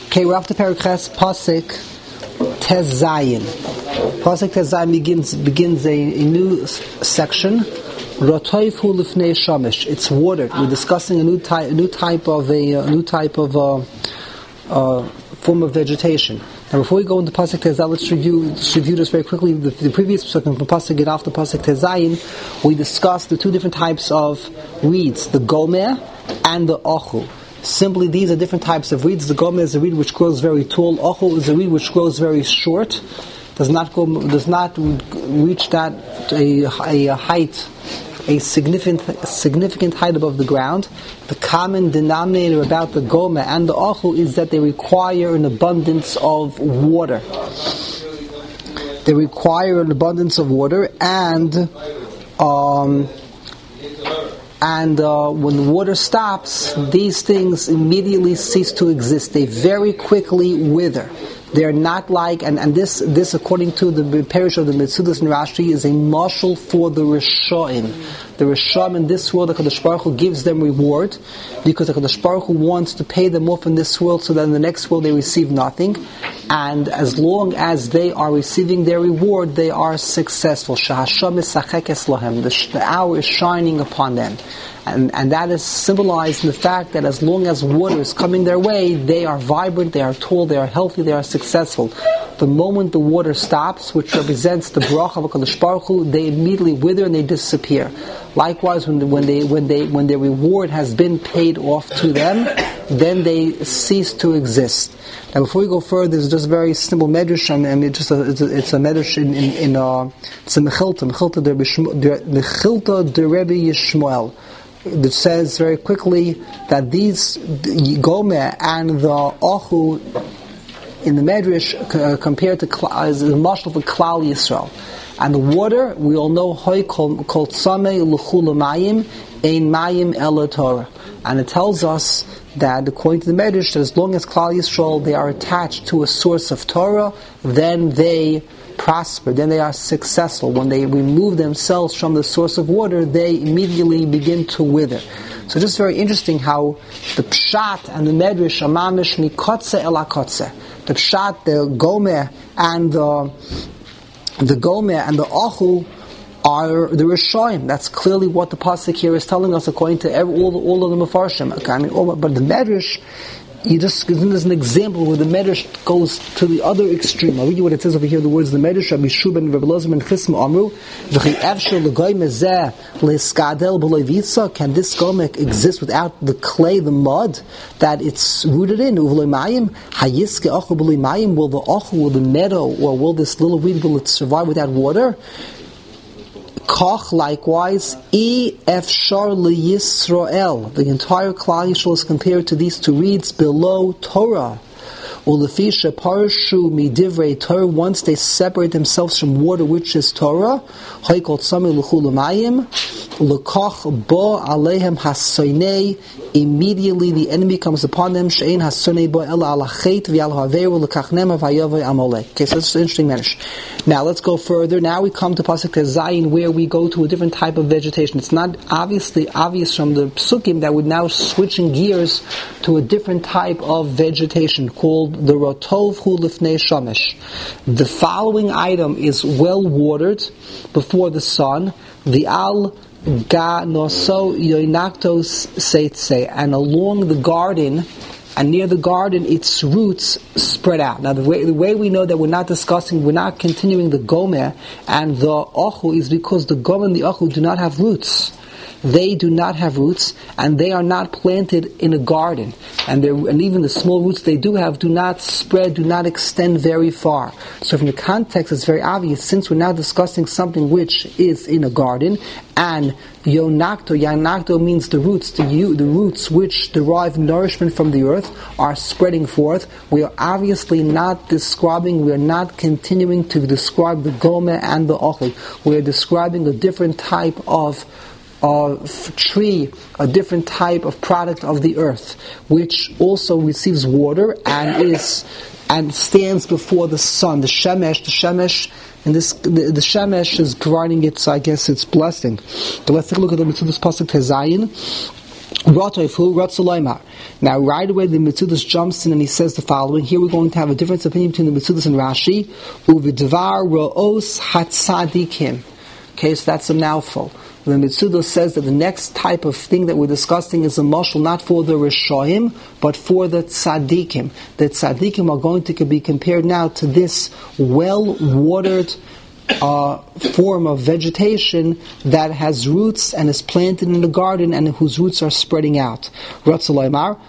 Okay, we're up to Parakhas Pasik Tezayin. Pasik Tezayin begins a new section. Rotoifu lifnei shamish. It's watered. We're discussing a new type of form of vegetation. Now, before we go into Pasuk Tezayin, let's review this very quickly. The previous Pasuk, from Pasuk Gid after Pasuk Tezayin, we discussed the two different types of reeds, the gomer and the ochu. Simply, these are different types of reeds. The gomer is a reed which grows very tall. Ochu is a reed which grows very short. Does not reach that a height, a significant height above the ground. The common denominator about the gomer and the ochu is that they require an abundance of water. They require an abundance of water, and when the water stops, these things immediately cease to exist. They very quickly wither. They're not like, and this according to the parish of the Metzudas and Rashi is a mashal for the Rishoim. The Rishoim in this world, the Kadosh Baruch Hu gives them reward, because the Kadosh Baruch Hu wants to pay them off in this world, so that in the next world they receive nothing. And as long as they are receiving their reward, they are successful. Shahasham misachekes lahem. The hour is shining upon them. And that is symbolized in the fact that as long as water is coming their way, they are vibrant, they are tall, they are healthy, they are successful. The moment the water stops, which represents the bracha of HaKadosh Baruch Hu, they immediately wither and they disappear. Likewise, when their reward has been paid off to them, then they cease to exist. Now, before we go further, there's just a very simple medrash, and it's a medrash it's a Mechilta de Rebbe Yishmael. That says very quickly that these gomer and the ochu in the medrash compared to as the mashal for Klal Yisrael, and the water we all know hoy kol tzamei l'chul mayim ein mayim ela Torah, and it tells us that according to the medrash that as long as Klal Yisrael they are attached to a source of Torah, then they prosper, then they are successful. When they remove themselves from the source of water, they immediately begin to wither. So just very interesting how the pshat and the medrash are mamish mikotze el hakotze. The pshat, the gomer and the ochu are the Rishoim. That's clearly what the pasuk here is telling us, according to all of the Mefarshim. But the medrash, he just gives us an example where the medrash goes to the other extreme. I'll read you what it says over here. The words of the medrash, Rabbi Shua and Rabbi Elazar and Chisma Amru, V'chi efshar l'goyme zeh le'skadel b'lo vitza. Can this gomer exist without the clay, the mud that it's rooted in? Uv'lo mayim hayiske ochu b'lo mayim. Will the ochu, will the meadow, or will this little reed, will it survive without water? Koch, likewise, efshar liyisrael. The entire Klal Yisrael is compared to these two reeds below Torah. Ulefisha parshu midivrei Torah. Once they separate themselves from water, which is Torah, haykol tzamei l'chul mayim l'koch bo aleihem hasoinei. Immediately the enemy comes upon them. She'ein hasoinei bo ela alachet v'al haveru l'kachnem v'ayavei amalek. Okay, so that's an interesting medrash. Now let's go further. Now we come to Pasuk Tezayin, where we go to a different type of vegetation. It's not obviously obvious from the psukim that we're now switching gears to a different type of vegetation called the Rotov Hu Lifnei Shamish. The following item is well watered before the sun. The al ga noso yoinaktos seitse, and along the garden and near the garden, its roots spread out. Now, the way we know that we're not continuing the gomer and the ochu is because the gomer and the ochu do not have roots. They do not have roots, and they are not planted in a garden. And even the small roots they do have do not spread, do not extend very far. So from the context, it's very obvious, since we're now discussing something which is in a garden, and yanakto means the roots, the roots which derive nourishment from the earth are spreading forth. We are obviously not continuing to describe the gomer and the ochu. We are describing a different type of tree, a different type of product of the earth, which also receives water and stands before the sun. The shemesh, and the shemesh is providing its blessing. But let's take a look at this pasuk Tezayin. Now, right away, the Metzudos jumps in and he says the following. Here we're going to have a difference of opinion between the Metzudos and Rashi. Uvidvar ra'os hatzadikim. Okay, so that's a mouthful. The Metzudos says that the next type of thing that we're discussing is a mashal not for the Rishoim, but for the tzadikim. The tzadikim are going to be compared now to this well-watered form of vegetation that has roots and is planted in the garden and whose roots are spreading out. With regard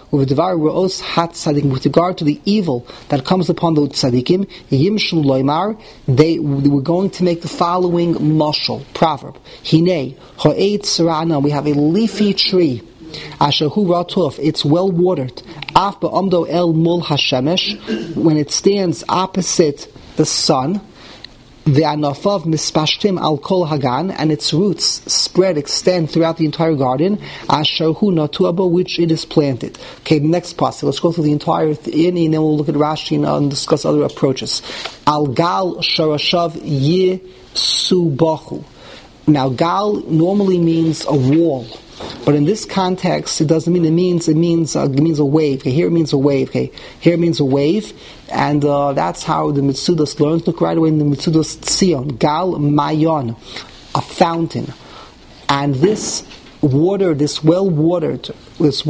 to the evil that comes upon the tzadikim, they were going to make the following mashal, proverb. Hine, ha'et sarana, we have a leafy tree. Ashahu ratuf, it's well watered. Af ba'amdo el mul hashemesh, when it stands opposite the sun. The anafav mispashtim al kol hagan, and its roots extend throughout the entire garden. Asherhu natuaba, which it is planted. Okay, the next passage. Let's go through the entire thing, and then we'll look at Rashi and discuss other approaches. Al gal sharashav yisubachu. Now, gal normally means a wall. But in this context, it doesn't mean it means a wave. Okay, here it means a wave. Okay, here it means a wave, and that's how the Metzudos learns. Look right away in the Metzudos Tzion, Gal Mayon, a fountain, and this water, this well-watered, moist.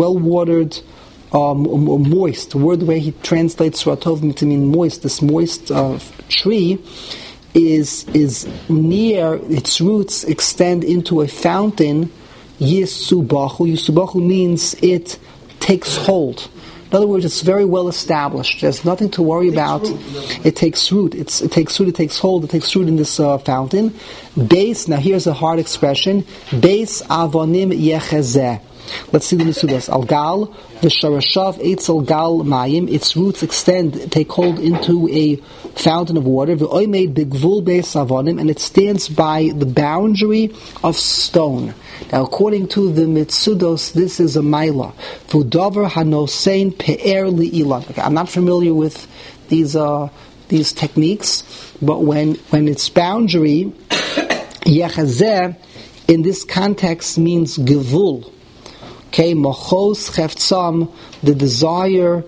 The word the way he translates Ratov to mean moist. This moist tree is near, its roots extend into a fountain. Yisubachu. Yisubachu means it takes hold. In other words, it's very well established. There's nothing to worry about. It takes root. It takes hold. It takes root in this fountain. Beis, now here's a hard expression. Beis avonim yechezeh. Let's see the Metzudos. Al-gal, the sharashav eitz al-gal mayim, its roots take hold into a fountain of water. V'oimeid bigvul beis avonim, and it stands by the boundary of stone. Now, according to the Metzudos, this is a maila. V'udavar hanosein pe'er li'ilan. Okay, I'm not familiar with these techniques, but when its boundary, yechazeh, in this context means gevul. Okay, machos cheftzam, the desire.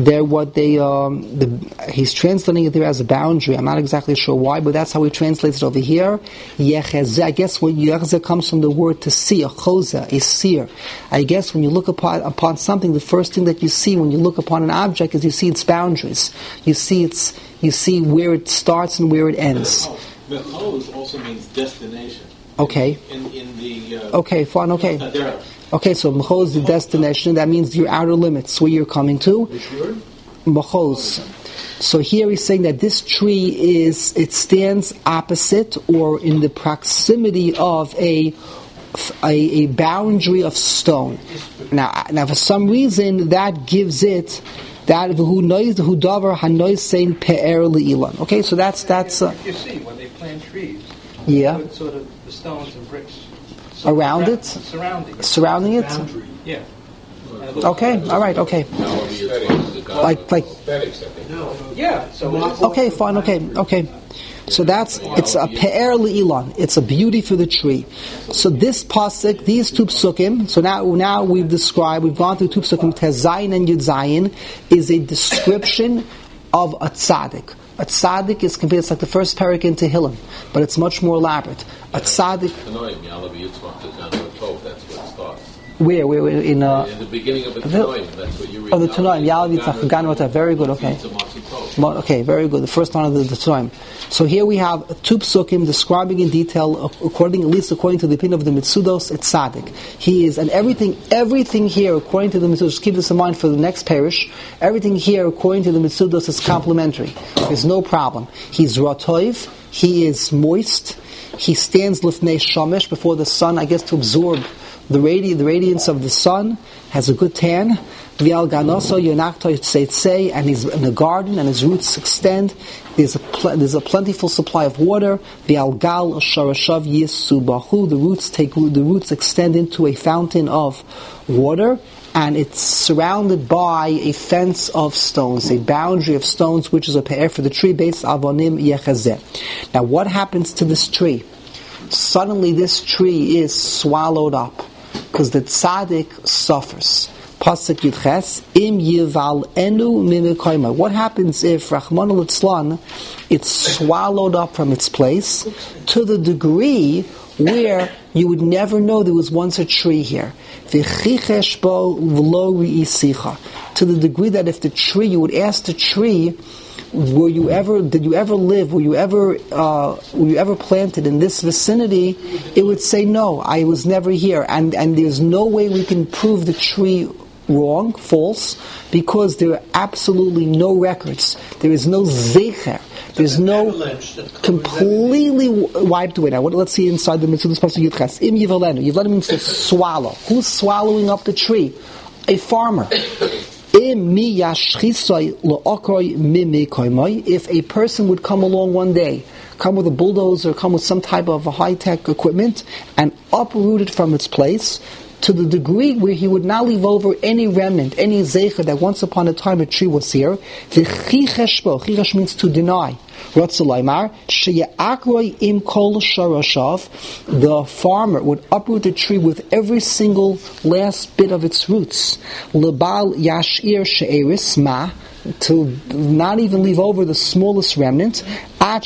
He's translating it there as a boundary. I'm not exactly sure why, but that's how he translates it over here. Yechezeh. I guess when yechezeh comes from the word to see, a choza, a seer. I guess when you look upon something, the first thing that you see when you look upon an object is you see its boundaries. You see where it starts and where it ends. Mechos also means destination. Okay. In the okay, fine. Okay. Okay, so Machos is the destination. That means your outer limits, where you're coming to. Machos. So here he's saying that this tree stands opposite or in the proximity of a boundary of stone. Now for some reason that gives it that who knows who davar hanois saying pe'er li'ilan. Okay, so that's. You see when they plant trees. Yeah. Put sort of the stones and bricks. Around it? Surrounding it? Yeah. Okay, alright, okay. Like yeah. So okay, fine, okay. So it's a pe'er li'ilan. It's a beauty for the tree. So this pasuk, these two psukim, so now we've gone through two psukim, Tezayin and Yud Zayin, is a description of a tzaddik. A tzaddik is compared, it's like the first parak in Tehillim, but it's much more elaborate. A tzaddik. Where in the beginning of the Tanoim, that's what you read. Oh, the Tanoim, Yalav Yitzchak Ganot. Very good. Okay. Okay, very good. The first one of the Tanoim. So here we have two psukim describing in detail, at least according to the opinion of the Metzudos, it's tzaddik. He is, and everything here, according to the Metzudos, keep this in mind for the next parish. Everything here, according to the Metzudos, is complementary. There's no problem. He's ratoiv. He is moist. He stands lifnei shamesh, before the sun, I guess, to absorb the radiance of the sun, has a good tan. V'al ganoso yonakto tzeitzei, and he's in the garden, and his roots extend. There's a plentiful supply of water. V'al gal sharashav yisubahu, the roots extend into a fountain of water, and it's surrounded by a fence of stones, a boundary of stones, which is a pe'er for the tree. Beis avonim yechazeh. Now, what happens to this tree? Suddenly, this tree is swallowed up. because the tzaddik suffers. Pasuk Yudches, Im Yival Enu Mimikoima. What happens if Rahman al it's swallowed up from its place to the degree where you would never know there was once a tree here? To the degree that if the tree, you would ask the tree, did you ever live? Were you ever planted in this vicinity? It would say no, I was never here, and there's no way we can prove the tree wrong, false, because there are absolutely no records. There is no zecher. There's no completely wiped away. Now, let's see inside the mitzvah. Im yivalenu. Yivalenu means to swallow. Who's swallowing up the tree? A farmer. If a person would come along one day, come with a bulldozer, come with some type of high-tech equipment, and uproot it from its place, to the degree where he would not leave over any remnant, any zecher that once upon a time a tree was here. Chichesh means to deny. The farmer would uproot the tree with every single last bit of its roots. To not even leave over the smallest remnant, to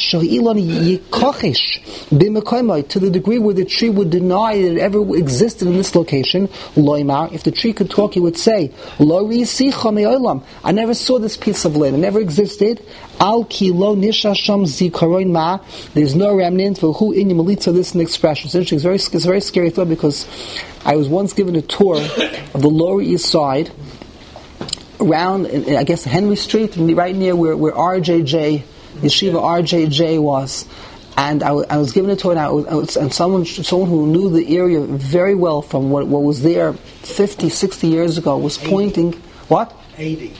the degree where the tree would deny that it ever existed in this location. If the tree could talk, he would say, I never saw this piece of land, it never existed. There's no remnant. This is an expression. It's interesting. It's a very scary thought, because I was once given a tour of the Lower East Side, around, I guess, Henry Street, right near where RJJ, Yeshiva RJJ was. And I was given a tour, and someone who knew the area very well from what was there 50, 60 years ago was pointing, what? 80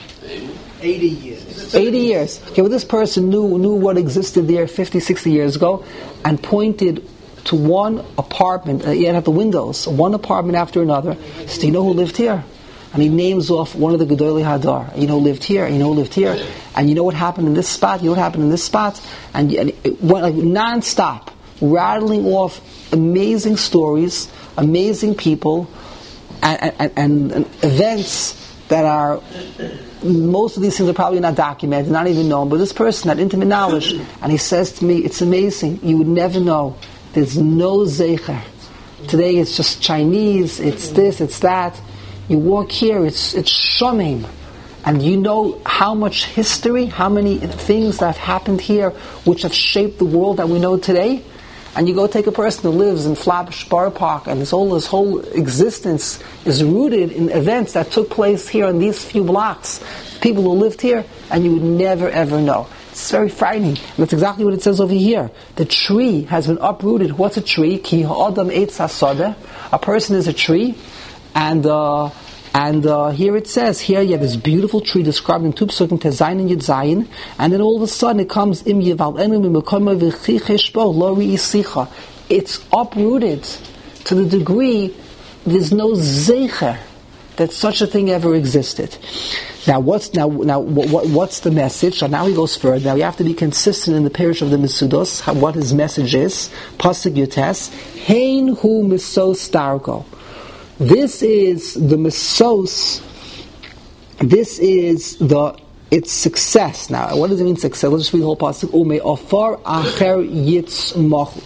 years. 80 years. Okay, well, this person knew what existed there 50, 60 years ago, and pointed to one apartment, he had the windows, one apartment after another. He said, you know who lived here? And he names off one of the Gedolei Hadar. You know who lived here, you know who lived here. And you know what happened in this spot, you know what happened in this spot. And it went like non-stop, rattling off amazing stories, amazing people, and events that are, most of these things are probably not documented, not even known, but this person had intimate knowledge, and he says to me, it's amazing, you would never know. There's no zecher. Today it's just Chinese, it's this, it's that. You walk here, it's shomim. And you know how much history, how many things that have happened here which have shaped the world that we know today. And you go take a person who lives in Flatbush Borough Park, and his whole existence is rooted in events that took place here in these few blocks. People who lived here, and you would never ever know. It's very frightening. And that's exactly what it says over here. The tree has been uprooted. What's a tree? Ki ha'adam eitz hasodeh. A person is a tree. And here it says, here you have this beautiful tree described in two psukim, Tezayin and Yudzayin, and then all of a sudden it comes, Im Yival Enu Mimekoma V'chicheshbo Lo Ri'isicha. It's uprooted to the degree there's no zecher that such a thing ever existed. Now what's the message? So now he goes further. Now you have to be consistent in the parish of the Mesudos, what his message is. Pasuk Yutes, Hein Hu Misos Dargo. This is the mesos. This is its success. Now, what does it mean success? Let's just read the whole pasuk. Ume afar acher yitzmach.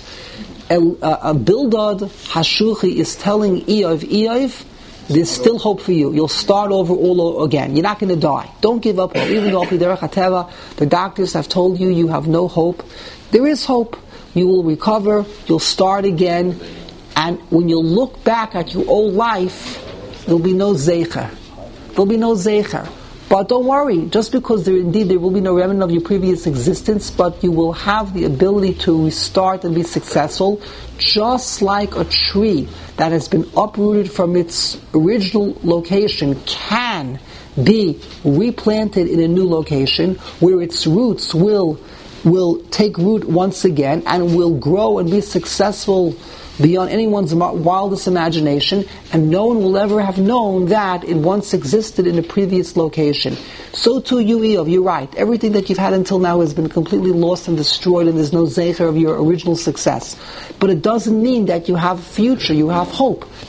Bildad Hashuchi is telling Eiv, there's still hope for you. You'll start over all over again. You're not going to die. Don't give up hope. Even though the doctors have told you you have no hope, there is hope. You will recover. You'll start again. And when you look back at your old life, there'll be no zecher. There'll be no zecher. But don't worry, just because there will be no remnant of your previous existence, but you will have the ability to restart and be successful, just like a tree that has been uprooted from its original location can be replanted in a new location, where its roots will take root once again and will grow and be successful beyond anyone's wildest imagination, and no one will ever have known that it once existed in a previous location. So too you, Eov, you're right. Everything that you've had until now has been completely lost and destroyed, and there's no zecher of your original success. But it doesn't mean that you have a future, you have hope.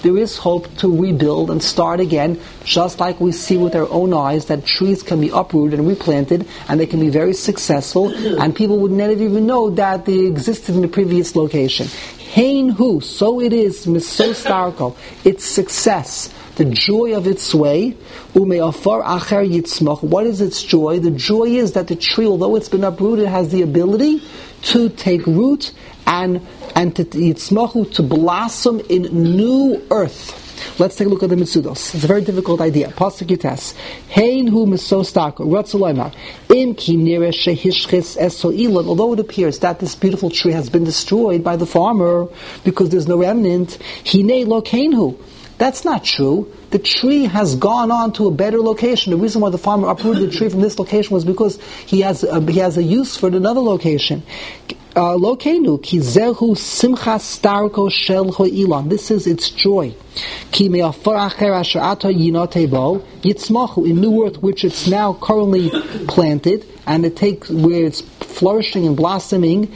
there is hope to rebuild and start again, just like we see with our own eyes that trees can be uprooted and replanted, and they can be very successful, and people would never even know that they existed in the previous location. Hein hu, so it is, misostarko, its success, the joy of its way. Ume'afar acher yitzmach. What is its joy? The joy is that the tree, although it's been uprooted, has the ability to take root and to yitzmachu, to blossom in new earth. Let's take a look at the Mitzudos. It's a very difficult idea. Pasuk Yites. Hein hu misostarko. Ratzaloymar. Im ki nire shehishchis eso ilan. Although it appears that this beautiful tree has been destroyed by the farmer because there's no remnant, hinei lo kainhu. That's not true. The tree has gone on to a better location. The reason why the farmer uprooted the tree from this location was because he has a use for another location. Lokenu ki zehu simcha starko shel ho'ilan. This is its joy. Ki me'afar acher asher ato yinotebo yitzmachu, in new earth which it's now currently planted, and it takes where it's flourishing and blossoming.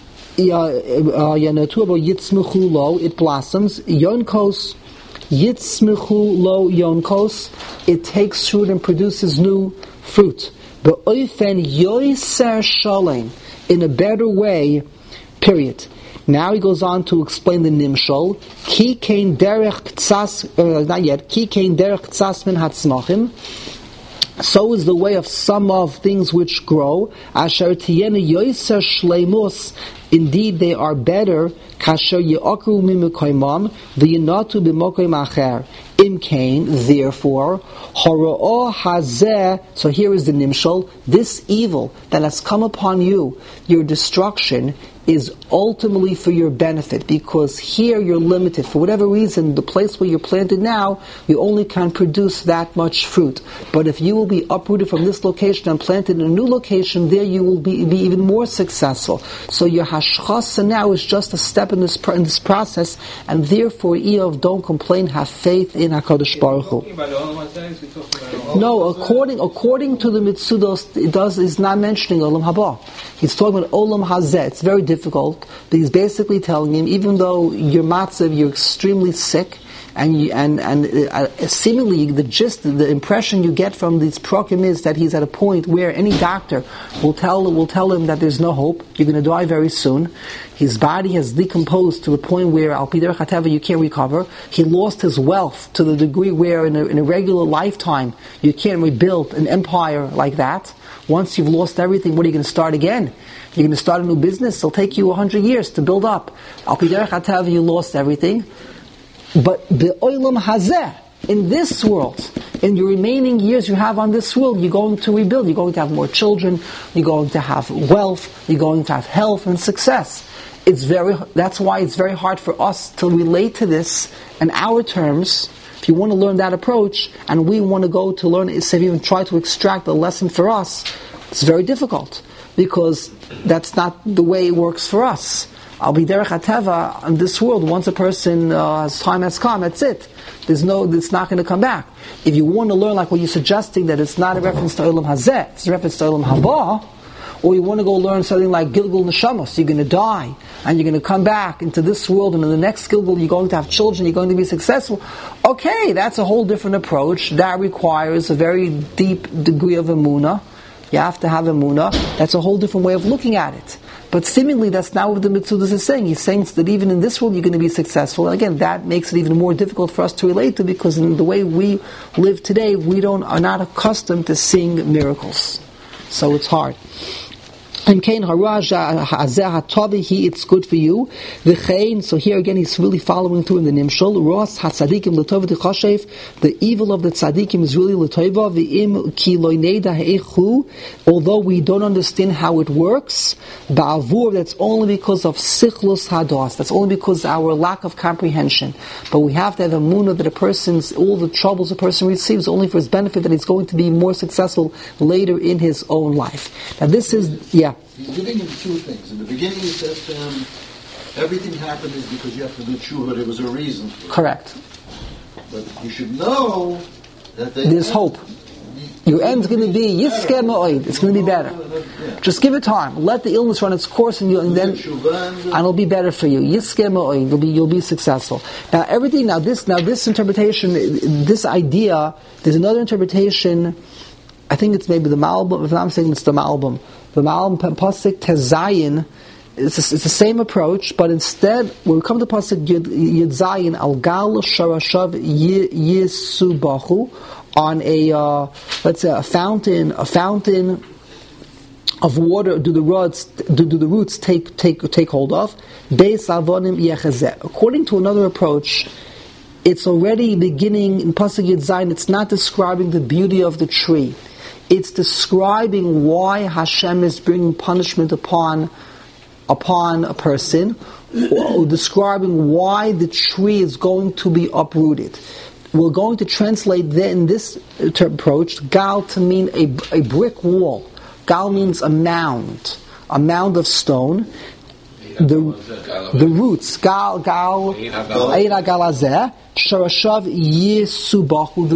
Yitzmachu lo, it blossoms. Yonkos Yitzmichu lo yonkos, it takes fruit and produces new fruit. Be'oifen yoiser shalem, in a better way, period. Now he goes on to explain the nimshol. Ki kein derech ktsas, not yet, ki kein derech ktsas min hatzmachim. So is the way of some of things which grow. Asher tiyene yoiser shleimus, indeed they are better. Kasher ye'okru mimikoymam v'yinatu b'mokoym acher. Im kain, therefore, hora'o hazeh. So here is the nimshal. This evil that has come upon you, your destruction, is ultimately for your benefit, because here you're limited. For whatever reason, the place where you're planted now, you only can produce that much fruit. But if you will be uprooted from this location and planted in a new location, there you will be even more successful. So your hashchasa now is just a step in this process, and therefore, Eov, don't complain, have faith in HaKadosh Baruch Hu. No, according to the Mitzudos, is not mentioning Olam Haba. He's talking about Olam Hazeh. It's very difficult, but he's basically telling him, even though you're matzav, you're extremely sick, and seemingly the impression you get from these prokim is that he's at a point where any doctor will tell him that there's no hope, you're going to die very soon. His body has decomposed to the point where al pi derech hateva you can't recover. He lost his wealth to the degree where in a regular lifetime you can't rebuild an empire like that. Once you've lost everything, what are you going to start again? You're going to start a new business. It'll take you 100 years to build up. Al pi derech hateva you lost everything. But the olam hazeh, in this world, in your remaining years you have on this world, you're going to rebuild. You're going to have more children. You're going to have wealth. You're going to have health and success. That's why it's very hard for us to relate to this in our terms. If you want to learn that approach, and we want to go to learn, say, even try to extract a lesson for us, it's very difficult, because that's not the way it works for us. Al pi derech hateva, in this world, once a person his time has come, that's it. It's not going to come back. If you want to learn like what you're suggesting, that it's not a reference to Olam Hazeh, it's a reference to Olam Haba, or you want to go learn something like Gilgul Neshamos, you're going to die, and you're going to come back into this world, and in the next Gilgul you're going to have children, you're going to be successful. Okay, that's a whole different approach. That requires a very deep degree of emunah. You have to have emunah. That's a whole different way of looking at it. But seemingly that's not what the Mitzudas is saying. He's saying that even in this world you're going to be successful. And again, that makes it even more difficult for us to relate to, because in the way we live today, are not accustomed to seeing miracles. So it's hard. It's good for you. So here again he's really following through in the Nimshol. The evil of the tzadikim is really l'tova. Although we don't understand how it works, that's only because of sichlus hadas. That's only because of our lack of comprehension. But we have to have a emunah that all the troubles a person receives only for his benefit, that he's going to be more successful later in his own life. Now this is, He's giving him two things. In the beginning he says to him, everything happened is because you have to do tshuva, there was a reason for it. Correct. But you should know that there's hope. Your end's going to be Yiskeh Ma'oid. It's going to be better. Just give it time. Let the illness run its course, and it'll be better for you. Yiskeh Ma'oid. You'll be successful. Now this interpretation, this idea, there's another interpretation. I think it's maybe the Malbim. If I'm saying it's the Malbim. The Malbim Pasuk Tezayin. It's the same approach, but instead, when we come to Pasuk Yud Zayin, Al Gal Sharashav Yisubachu, on let's say a fountain of water. Do the roots take hold of? Beis Avonim Yechazeh. According to another approach, it's already beginning in Pasuk Yud Zayin. It's not describing the beauty of the tree. It's describing why Hashem is bringing punishment upon a person, or describing why the tree is going to be uprooted. We're going to translate in this approach, Gal to mean a brick wall. Gal means a mound of stone. The roots, Gal, Eira Galazeh, Sharashav Yisubachu,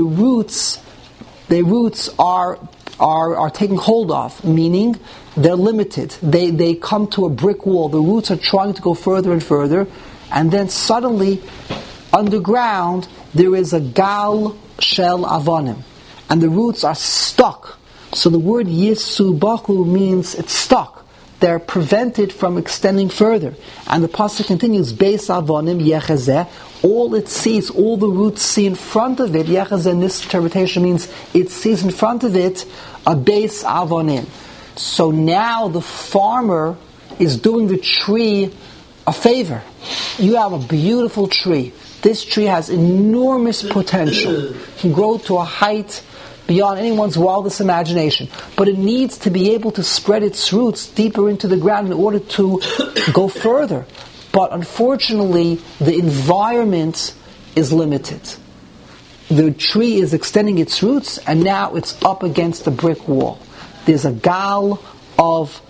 the roots are taken hold of, meaning they're limited. They come to a brick wall. The roots are trying to go further and further, and then suddenly, underground, there is a gal shel avonim, and the roots are stuck. So the word yisubachu means it's stuck. They're prevented from extending further. And the pasuk continues, beis avonim yechazeh. All it sees, all the roots see in front of it, yechazeh in this interpretation means it sees in front of it a beis avonim. So now the farmer is doing the tree a favor. You have a beautiful tree. This tree has enormous potential. It can grow to a height beyond anyone's wildest imagination. But it needs to be able to spread its roots deeper into the ground in order to go further. But unfortunately, the environment is limited. The tree is extending its roots, and now it's up against a brick wall. There's a gal of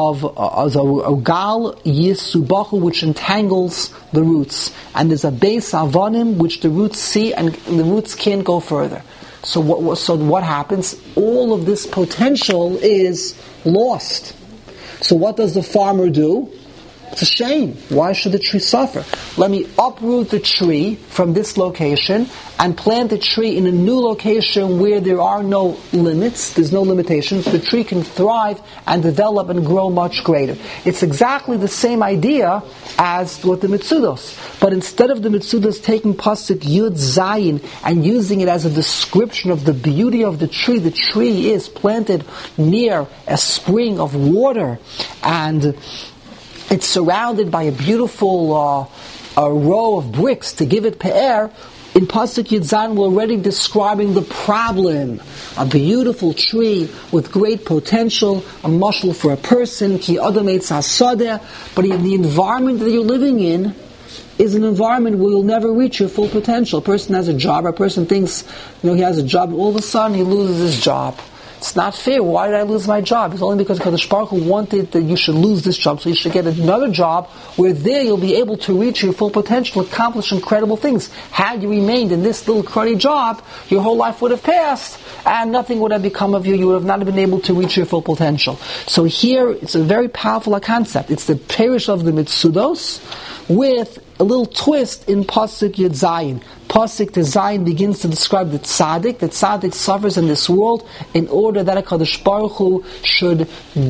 a gal yisubachu which entangles the roots, and there's a beis avonim which the roots see, and the roots can't go further. So what happens? All of this potential is lost. So what does the farmer do? It's a shame. Why should the tree suffer? Let me uproot the tree from this location and plant the tree in a new location where there are no limits, there's no limitations. The tree can thrive and develop and grow much greater. It's exactly the same idea as with the Mitzudos. But instead of the Mitzudos taking Pasuk Yud Zayin and using it as a description of the beauty of the tree is planted near a spring of water, and it's surrounded by a beautiful a row of bricks to give it pe'er. In Pasuk Yud Zayin, we're already describing the problem. A beautiful tree with great potential, a mashal for a person, ki adam eitz hasadeh, but the environment that you're living in is an environment where you'll never reach your full potential. A person has a job, or a person thinks he has a job, and all of a sudden he loses his job. It's not fair. Why did I lose my job? It's only because Kadosh Baruch Hu wanted that you should lose this job, so you should get another job where there you'll be able to reach your full potential, accomplish incredible things. Had you remained in this little cruddy job, your whole life would have passed, and nothing would have become of you. You would have not been able to reach your full potential. So here, it's a very powerful concept. It's the parish of the Mitzudos with a little twist in Pasuk Yud Zayin. Pasuk Zayin begins to describe the tzaddik. The tzaddik suffers in this world in order that HaKadosh Baruch Hu should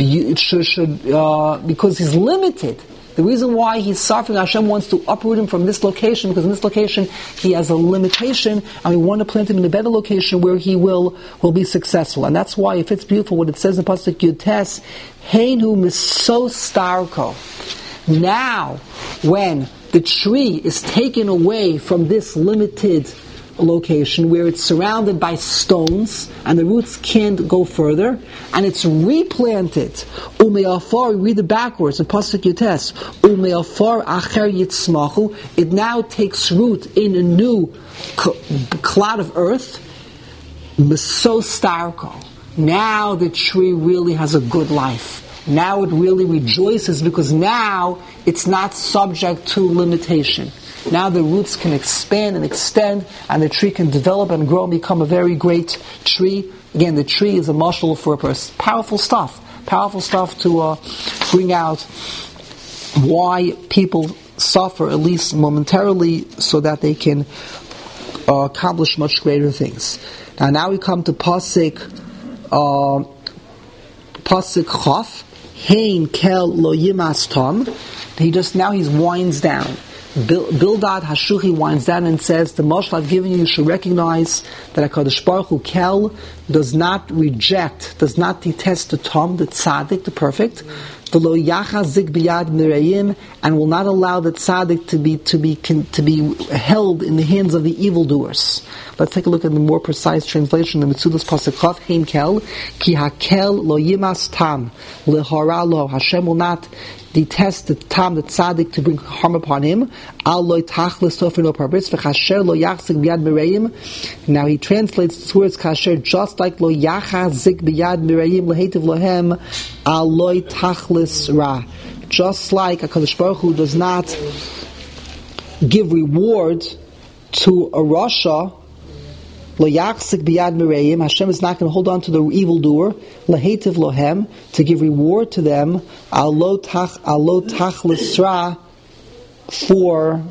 because he's limited. The reason why he's suffering, Hashem wants to uproot him from this location, because in this location he has a limitation, and we want to plant him in a better location where he will be successful. And that's why it fits beautiful what it says in Pasuk Yud Tes, Heinu misostarko. Now, when the tree is taken away from this limited location where it's surrounded by stones and the roots can't go further, and it's replanted, ume'afar, read it backwards in Pasuk Yotes, ume'afar acher yitzmachu, it now takes root in a new cloud of earth, mesostarko. Now the tree really has a good life. Now it really rejoices because now it's not subject to limitation. now the roots can expand and extend, and the tree can develop and grow and become a very great tree. Again, the tree is a mashal for a person. Powerful stuff to bring out why people suffer, at least momentarily, so that they can accomplish much greater things. Now we come to Pasuk Chaf. Hein kel lo yimas tom. He winds down. Bildad Hashuchi winds down and says, the mashal I've given you should recognize that HaKadosh Baruch Hu Kel does not reject, does not detest the Tom, the Tzaddik, the perfect, and will not allow the tzaddik to be held in the hands of the evildoers. Let's take a look at the more precise translation. The Mitzudas Pasuk Chaf Hein Kel Ki Hakel Lo Yimas Tam Lehara Lo. Hashem will not detest the tam, the tzaddik, to bring harm upon him. Al Lo Tachlis Tov for no purpose. V'Chasher Lo Yachzik B'Yad Mireim. Now he translates the words Kasher just like Lo Yachazik B'Yad Mireim Lehetiv Lohem Al Lo Tachlis Ra. Just like HaKadosh Baruch Hu does not give reward to a rasha, Lo Yachzik B'Yad Mireim, Hashem is not going to hold on to the evildoer, Lehetiv Lohem, to give reward to them, Al Lo Tachlis Ra, for,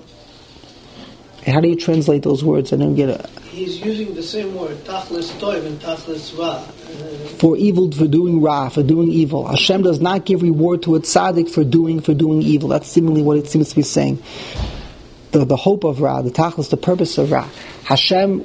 how do you translate those words? I don't get it. He's using the same word, Tachlis Toiv and Tachlis Ra. For evil, for doing ra, for doing evil. Hashem does not give reward to a tzaddik for doing evil. That's seemingly what it seems to be saying. The hope of ra, the tachlis, the purpose of ra. Hashem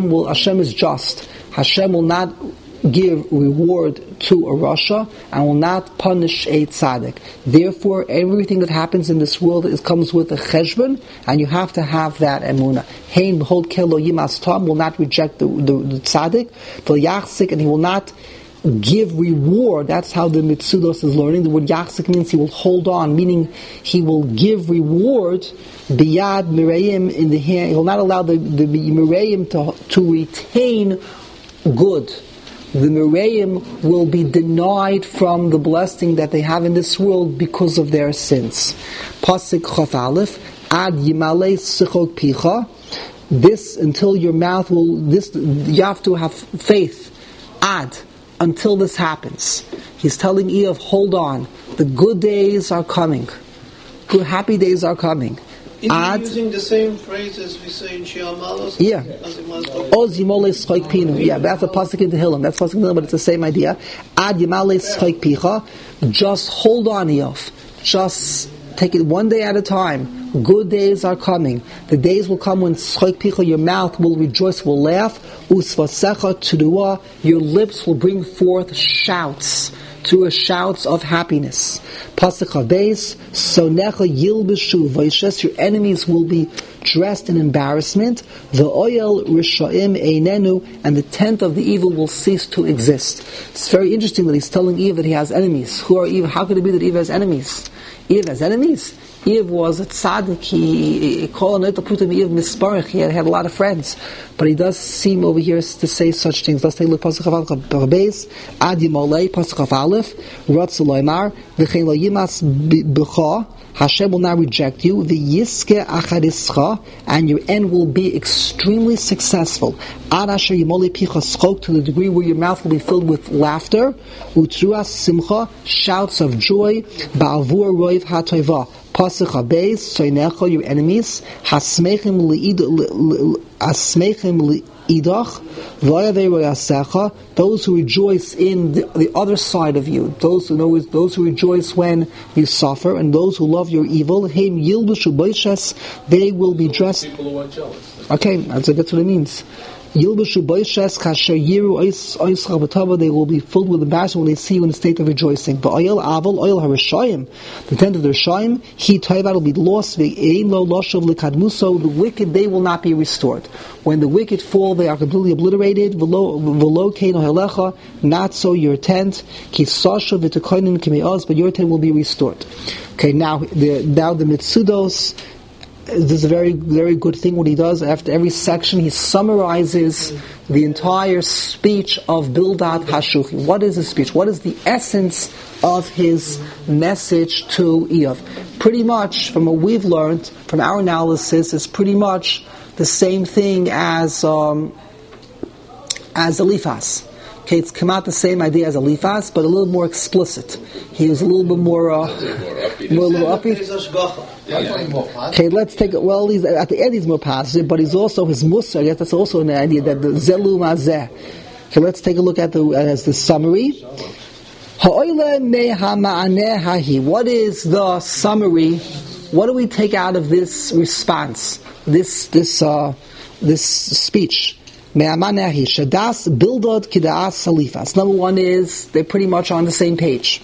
is just. Hashem will not give reward to a rasha and will not punish a tzaddik. Therefore, everything that happens in this world comes with a cheshbon, and you have to have that emunah. Hein behold kelo yimas tam, will not reject the tzaddik, the yachzik, and he will not give reward. That's how the Mitzudos is learning. The word yachzik means he will hold on, meaning he will give reward biyad mireim, in the hand. He will not allow the mireim to retain good. The Mireim will be denied from the blessing that they have in this world because of their sins. Pasuk Chaf Aleph, Ad Yimalei Sichok Picha. This, until your mouth will, you have to have faith. Ad, until this happens. He's telling Eov, hold on. The good days are coming. Good, happy days are coming. Is he using the same phrase as we say in Shia Malos? Yeah. Oz Yimole Schoik Pinu. Yeah, that's a pasuk in Tehillim. That's pasuk in Tehillim, but it's the same idea. Ad Yimale Schoik Picha. Just hold on, Eov. Just take it one day at a time. Good days are coming. The days will come when Schoik Picha, your mouth will rejoice, will laugh. Usvasecha Tudua, your lips will bring forth shouts. To shouts of happiness. Pasuk Chabeis, Sonecha Yilbishu Vaishes, your enemies will be dressed in embarrassment. The oil Rishaim Einenu, and the tent of the evil will cease to exist. It's very interesting that he's telling Eve that he has enemies. Who are Eve? How could it be that Eve has enemies? Eve has enemies? Eve was a tzaddik. He called it to put him Eve misparich. He had a lot of friends, but he does seem over here to say such things. Let's take a look. Pasuk Aleph, Ad Yimolei, Pasuk Aleph, Ratz Loimar, V'chein Lo Yimas B'cha. Hashem will not reject you. The Yiske Acharischa, and your end will be extremely successful. Ad Asher Yimolei Picha Schok, to the degree where your mouth will be filled with laughter. Utruas Simcha, shouts of joy. Ba'avur Roiv HaToivah. Pasuk Habeis, Soinecha, your enemies, Hasmechim Idach, Vayavei Royasecha, those who rejoice in the other side of you, those who rejoice when you suffer, and those who love your evil, Heim Yilbushu Boishes, they will be dressed. People who are jealous. Okay, that's what it means. Yilbushu Boishes, Kasher Yiru Ois Chabatava, they will be filled with embarrassment when they see you in a state of rejoicing. But oil Aval, oil Harishayim, the tent of the Rishayim, He Toivat will be lost, Ve'ein Lo Loshav Likadmuso, the wicked, they will not be restored. When the wicked fall, they are completely obliterated. V'lo Keino Helecha, not so your tent, Kisasha V'tekoinin Kimeoz, but your tent will be restored. Okay, now the Mitzudos this is a very, very good thing what he does. After every section, he summarizes the entire speech of Bildad HaShuchi. What is his speech? What is the essence of his message to Eov? Pretty much, from what we've learned, from our analysis, it's pretty much the same thing as Eliphaz. Okay, it's come out the same idea as Eliphaz, but a little more explicit. He was a little bit more upbeat. Okay, let's take it. Well, at the end he's more positive, but he's also his musar. Yes, that's also an idea that the zelu mazeh. Okay, let's take a look at the summary. What is the summary? What do we take out of this response? This speech? Number one is they're pretty much on the same page.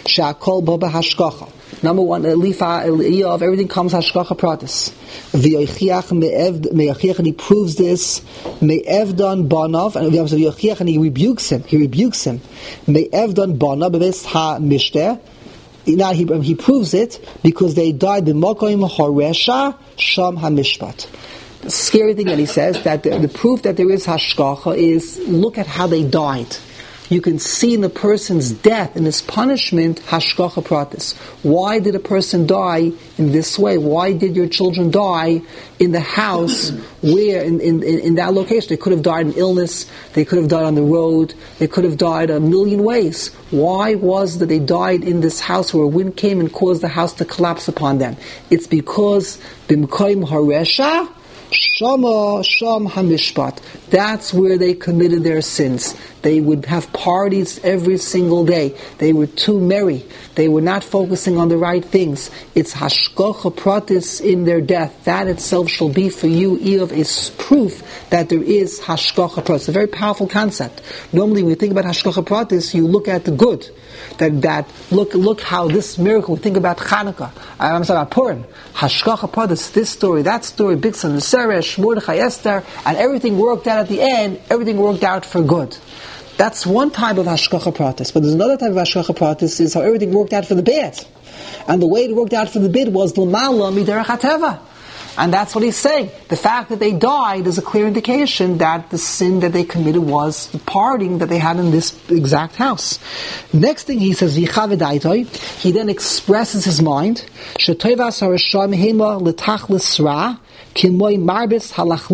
Number one, Eov, everything comes hashgacha pratis. And he proves this. Me'evdan banav, and he rebukes him. Me'evdan banav beves ha-mishteh. Now he proves it because they died b'makom haresha sham ha-mishpat. The scary thing that he says, that the proof that there is hashgacha is, look at how they died. You can see in the person's death, in his punishment, hashgacha pratis. Why did a person die in this way? Why did your children die in the house where, in that location? They could have died in illness, they could have died on the road, they could have died a million ways. Why was that they died in this house where a wind came and caused the house to collapse upon them? It's because b'mkoim haresha Shama Sham Hamishpat. That's where they committed their sins. They would have parties every single day. They were too merry. They were not focusing on the right things. It's hashgacha pratis in their death. That itself shall be for you, Eov, is proof that there is hashgacha pratis. It's a very powerful concept. Normally when you think about hashgacha pratis, you look at the good. Look how this miracle, we think about Chanukah, I'm sorry, about Purim, hashgacha pratis, this story, that story, Bigsan, Seresh, Mordechai, Esther, and everything worked out at the end, everything worked out for good. That's one type of hashgacha pratis, but there's another type of hashgacha pratis is how everything worked out for the bad. And the way it worked out for the bad was l'mala miderech hateva. And that's what he's saying. The fact that they died is a clear indication that the sin that they committed was the parting that they had in this exact house. Next thing he says, he then expresses his mind. Then he goes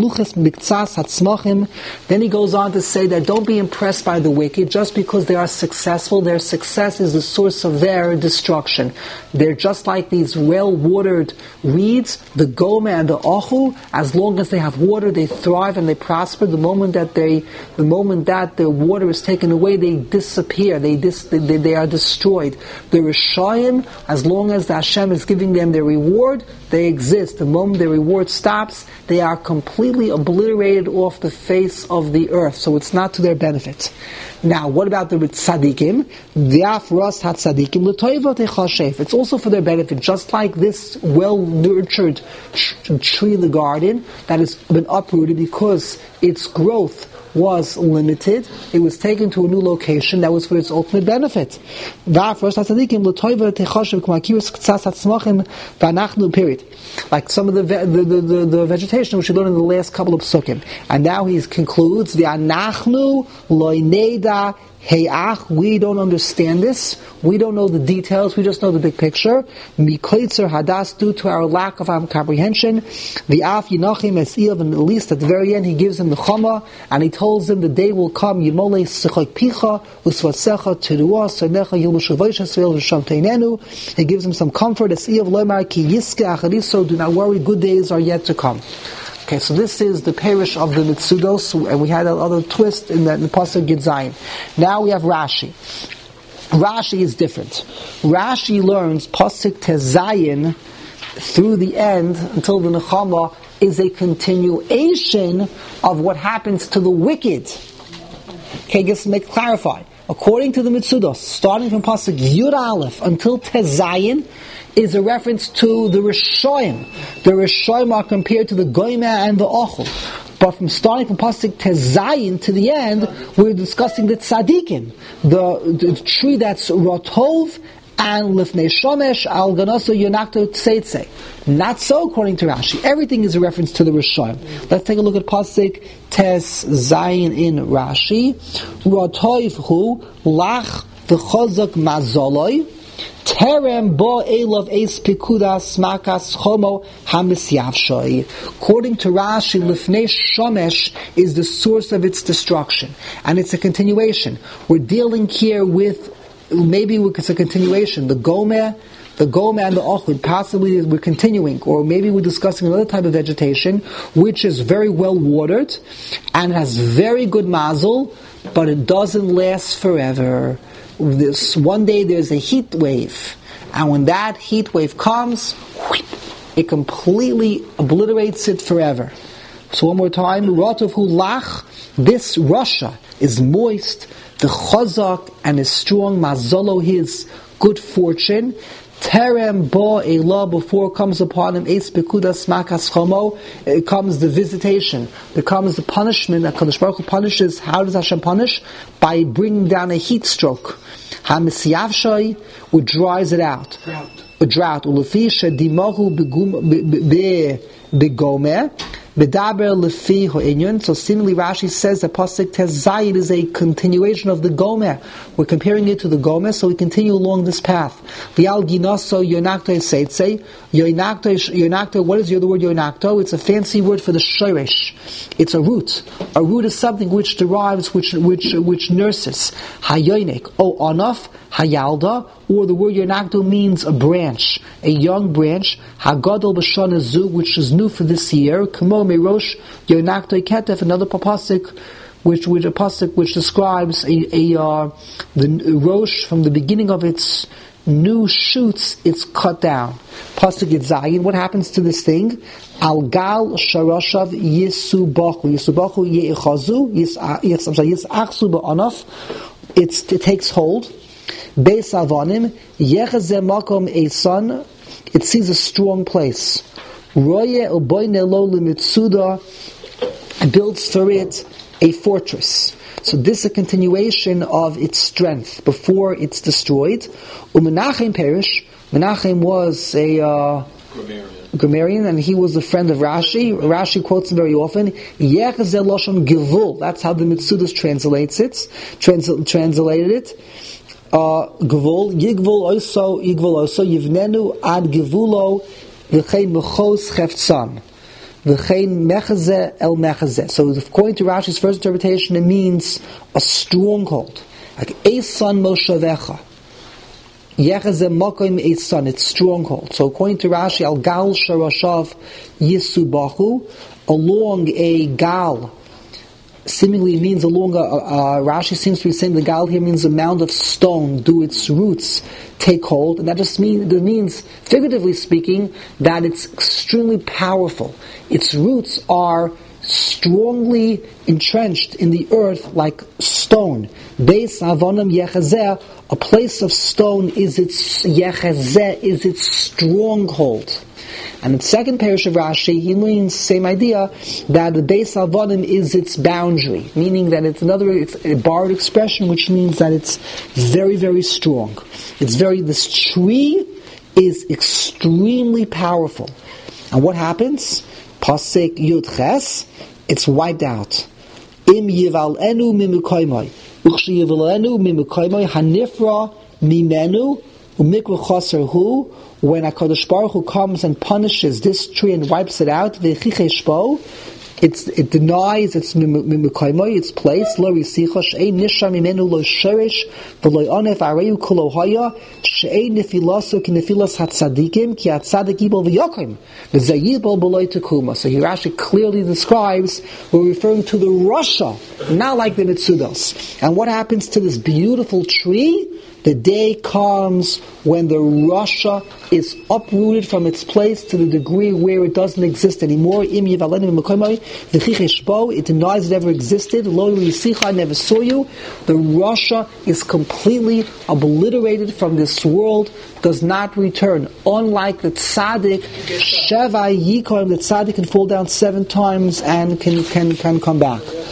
on to say that don't be impressed by the wicked just because they are successful. Their success is the source of their destruction. They're just like these well-watered reeds, the goma and the achu. As long as they have water, they thrive and they prosper. The moment that the water is taken away, they disappear. They are destroyed. The Rishayim, as long as the Hashem is giving them their reward, they exist. The moment their reward stops, they are completely obliterated off the face of the earth. So it's not to their benefit. Now, what about the tzaddikim? It's also for their benefit. Just like this well-nurtured tree in the garden that has been uprooted because its growth was limited, it was taken to a new location that was for its ultimate benefit. Period. Like some of the vegetation which we learned in the last couple of psukim. And now he concludes, we don't understand this. We don't know the details. We just know the big picture. Due to our lack of comprehension. And at least at the very end, he gives him the chama, and he tells him the day will come. He gives him some comfort. Do not worry, good days are yet to come. Okay, so this is the parish of the Mitzudos, and we had another twist in the Pasuk Yud Zayin. Now we have Rashi. Rashi is different. Rashi learns Pasuk Tezayin through the end until the Nechama is a continuation of what happens to the wicked. Okay, just to clarify. According to the Mitzudos, starting from Pasuk Yud Aleph until Tezayin, is a reference to the Rishoyim. The Rishoyim are compared to the Goyma and the Ochel. But from starting from Pasuk Tezayin to the end, we're discussing the Tzadikim, the tree that's Rotov And lifnei shomesh al ganoso yonakto tseitse. Not so according to Rashi. Everything is a reference to the Rishon. Let's take a look at Pasuk Tes Zayin in Rashi. Ratoiv hu lach v'chozak mazoloi terem bo elov eis pikudas makas chomo hamisyavshoi. According to Rashi, lifnei shomesh is the source of its destruction, and it's a continuation. We're dealing here with, maybe it's a continuation, the Gomer and the Ochud. Possibly we're continuing, or maybe we're discussing another type of vegetation which is very well watered and has very good mazel, but it doesn't last forever. One day there's a heat wave, and when that heat wave comes, it completely obliterates it forever. So one more time, Rotov hu lach, this Russia is moist, the chazak and is strong, mazolo his good fortune, terem bo elah, before it comes upon him, eis bekudas makas chomo, it comes the visitation, it comes the punishment that Kadosh Baruch Hu punishes. How does Hashem punish? By bringing down a heat stroke. HaMesiyavshoi, which dries it out. A drought. Ulefi shedimahu begomeh. Bedaber lefi ho'inyon. So seemingly Rashi says that Pasuk Tes Zayin is a continuation of the Gomer. We're comparing it to the Gomer, so we continue along this path. V'al ginoso yonakto seitze. Yonakto, what is the other word yonakto? It's a fancy word for the shoresh. It's a root. A root is something which derives, which nurses. Hayonik, o onof, hayalda, or the word yonakto means a branch, a young branch. Hagadol b'shana zu, which is new for this year. Kamo merosh yonakto ketef, another pasuk, which describes the rosh from the beginning of its new shoots. It's cut down. Pasuk Zayin. What happens to this thing? Al gal sharashav yisubachu yeichazu yisachsu ba'anaf. It takes hold. Beis avonim yechazeh makom eisan. It sees a strong place. Roye uboyne lo limitzuda, builds for it a fortress. So this is a continuation of its strength before it's destroyed. Menachem perish. Menachem was a grammarian, and he was a friend of Rashi. Rashi quotes him very often. Yechazeh loshon gevul. That's how the Mitzudas translated it. Gevul yigvul also yivnenu ad gevulo v'chein mechos cheftzam. V'chein mechazeh el mechazeh. So according to Rashi's first interpretation, it means a stronghold, like Eisan Moshavecha. Yechazeh makom Eisan, it's stronghold. So according to Rashi, al gal sharashav yisubachu, along a gal. Seemingly means along Rashi seems to be saying the gal here means a mound of stone, do its roots take hold, and that just means, figuratively speaking, that it's extremely powerful. Its roots are strongly entrenched in the earth like stone. Beis avonim yechazeh, a place of stone is its yechazeh, is its stronghold. And in the second parish of Rashi, he means the same idea, that the Beis Avonim is its boundary, meaning that it's a borrowed expression, which means that it's very, very strong. This tree is extremely powerful. And what happens? Pasuk Yud Ches, it's wiped out. Im yivalenu mimukoymai, uchshi yivalenu mimukoymai hanifra mimenu umikra chaser hu. When HaKadosh Baruch Hu comes and punishes this tree and wipes it out, it denies its mimukoymai, its place. Lo risicha she'ein nishar mimenu lo sheresh v'lo onef areu kulo haya she'ein nefilaso ki nefilas hatzadikim ki hatzadik yibol v'yokim v'zayibol b'loi tekuma. So here Rashi clearly describes, we're referring to the Russia, not like the Mitzudos. And what happens to this beautiful tree? The day comes when the Russia is uprooted from its place to the degree where it doesn't exist anymore. It denies it ever existed. I never saw you. The Russia is completely obliterated from this world, does not return. Unlike the tzaddik, Sheva Yikorim, the tzaddik can fall down 7 times and can come back.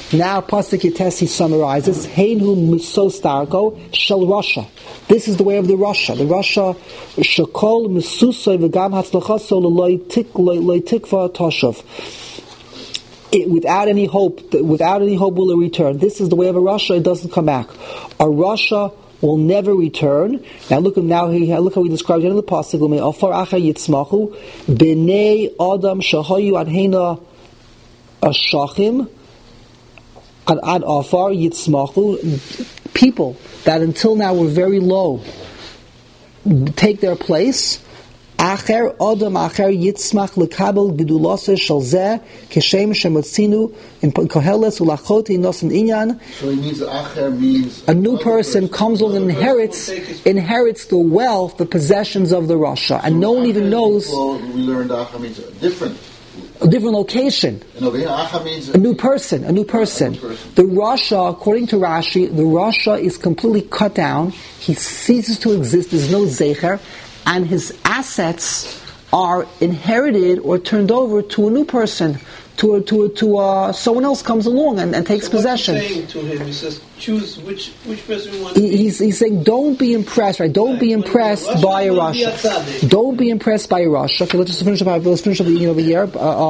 Now Pasuk Yites, he summarizes, Heinu Misos Darko Shel Rasha. This is the way of the Rasha. The Rasha, Shakol Misusay V'gam Hatzlachaso L'loi Tikva Toshav. Without any hope will it return. This is the way of a Rasha, it doesn't come back. A Rasha will never return. Now look how he describes it in the pasuk. Afar achar yitzmachu bnei adam shahayu adheina ashachim ad afar yitzmachu. People that until now were very low take their place. Acher adam acher yitzmach lekabel gedulase shel zeh keshem shemotzinu in koheles ulachoti nosen inyan. So it means acher means a new person comes along and inherits the wealth, the possessions of the Rasha, and no one even knows. We learned acher means a different location. No, acher means a new person. The Rasha, according to Rashi, the Rasha is completely cut down. He ceases to exist. There's no zecher. And his assets are inherited or turned over to a new person, to someone else comes along and takes possession. What's he saying to him? He says, choose which person you want. He's saying, don't be impressed, right? Don't be impressed by a Rasha. Don't be impressed by a Rasha. Okay, let's finish up the beginning of the year.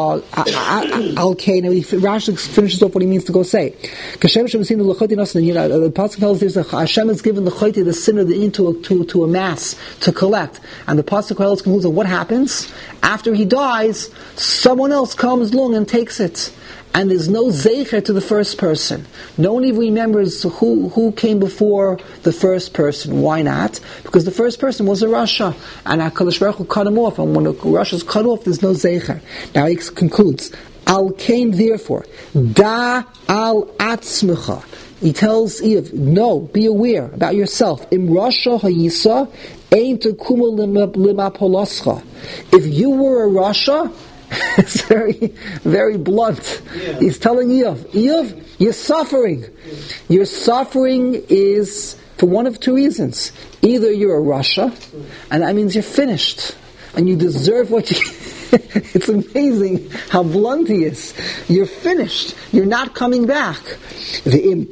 Rashi finishes off what he means to go say. The pasuk tells us that Hashem has given the chayte, the sinner, the in to amass, to collect. And the pasuk concludes on what happens after he dies. Someone else comes along and takes it. And there's no zeicher to the first person. No one even remembers who came before the first person. Why not? Because the first person was a Rasha, and HaKadosh Baruch Hu cut him off. And when a Rasha is cut off, there's no zeicher. Now he concludes, Al Kain therefore, da al atzmecha. He tells Eve, no, be aware about yourself. Im Rasha hayisa ein tekumu lima poloscha. If you were a Rasha, it's very, very blunt. Yeah. He's telling Eov, you're suffering. Your suffering is for one of two reasons. Either you're a Rasha, and that means you're finished, and you deserve what you... It's amazing how blunt he is. You're finished. You're not coming back. But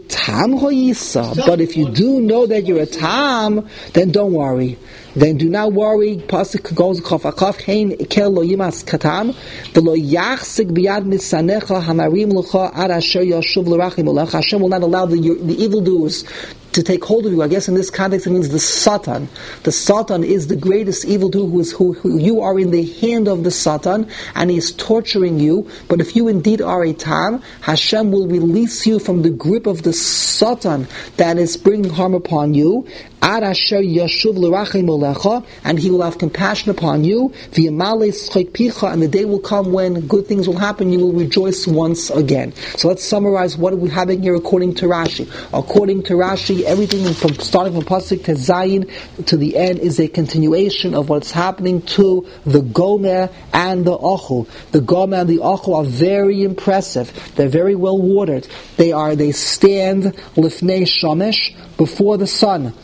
if you do know that you're a tam, then don't worry. Then do not worry. Pasuk goes chaf hein kel lo yimas katam v'lo yachzik biyad misanecha hamarim lecha ad asher yashuv l'rachim olech. Hashem will not allow the evildoers to take hold of you. I guess in this context it means the Satan. The Satan is the greatest evildoer who you are in the hand of the Satan, and he is torturing you. But if you indeed are a tam, Hashem will release you from the grip of the Satan that is bringing harm upon you. Ad asher yashuv l'rachim olecha, and he will have compassion upon you. V'yamale schok picha, and the day will come when good things will happen. You will rejoice once again. So let's summarize what we're having here according to Rashi. According to Rashi, everything from starting from pasuk to Zayin to the end is a continuation of what's happening to the Gomer and the Ochel. The Gomer and the Ochel are very impressive. They're very well watered. They stand lifnei shamesh, before the sun.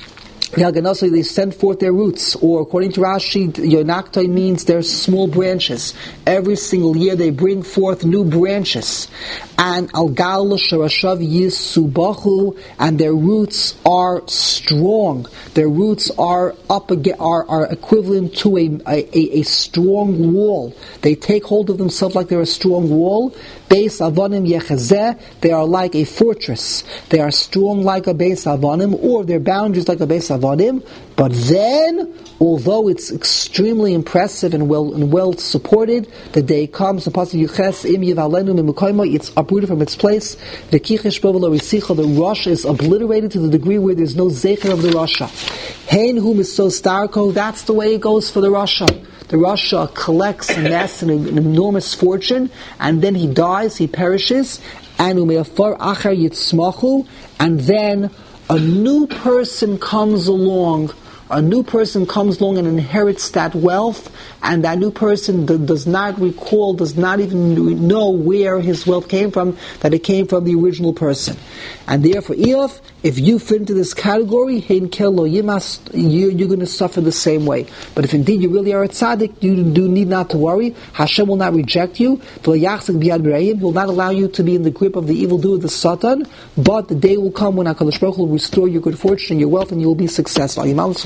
They send forth their roots, or according to Rashi, Yonaktoi means they're small branches. Every single year they bring forth new branches. And Al-Gal Sharashav Yisubachu, and their roots are strong. Their roots are are equivalent to a strong wall. They take hold of themselves like they're a strong wall. Beis Avanim Yechazeh, they are like a fortress. They are strong like a Beis Avanim, or their boundaries like a Beis Avanim. But then, although it's extremely impressive and well supported, the day comes, the pasuk Yuches Im Yivalenu Mimukoimo, it's uprooted from its place. The Kichesh Bovelo Risicha, the Rasha is obliterated to the degree where there's no zecher of the Rasha. Hein Hum is so starko, that's the way it goes for the Rasha. The Rasha collects and amassed an enormous fortune, and then he dies, he perishes, and umeafar achar yitzmachu, and then a new person comes along. A new person comes along and inherits that wealth, and that new person does not recall, does not even know where his wealth came from, that it came from the original person. And therefore, Eov, if you fit into this category, you're going to suffer the same way. But if indeed you really are a tzaddik, you do need not to worry. Hashem will not reject you. He will not allow you to be in the grip of the evildoer, the Satan. But the day will come when HaKadosh Baruch Hu will restore your good fortune and your wealth, and you will be successful. Okay, so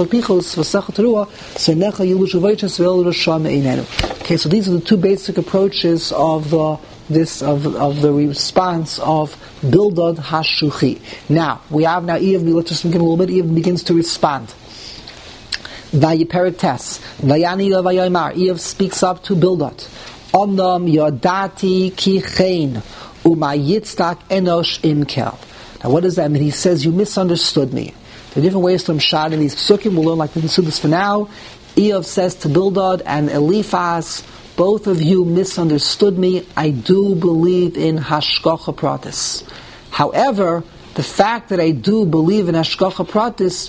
these are the two basic approaches of the response of Bildad Hashuchi. Now we have Iyov. Let's just begin a little bit. Iyov begins to respond. Vayiperik Tes Vayani Vayimar. Iyov speaks up to Bildad. Omnam Yodati Kichein Umayitztak Enosh Imkel. Now what does that mean? He says, you misunderstood me. There are different ways to shot in these psukim. We'll learn like this for now. Iyov says to Bildad and Eliphaz, both of you misunderstood me. I do believe in Hashgacha Pratis. However, the fact that I do believe in Hashgacha Pratis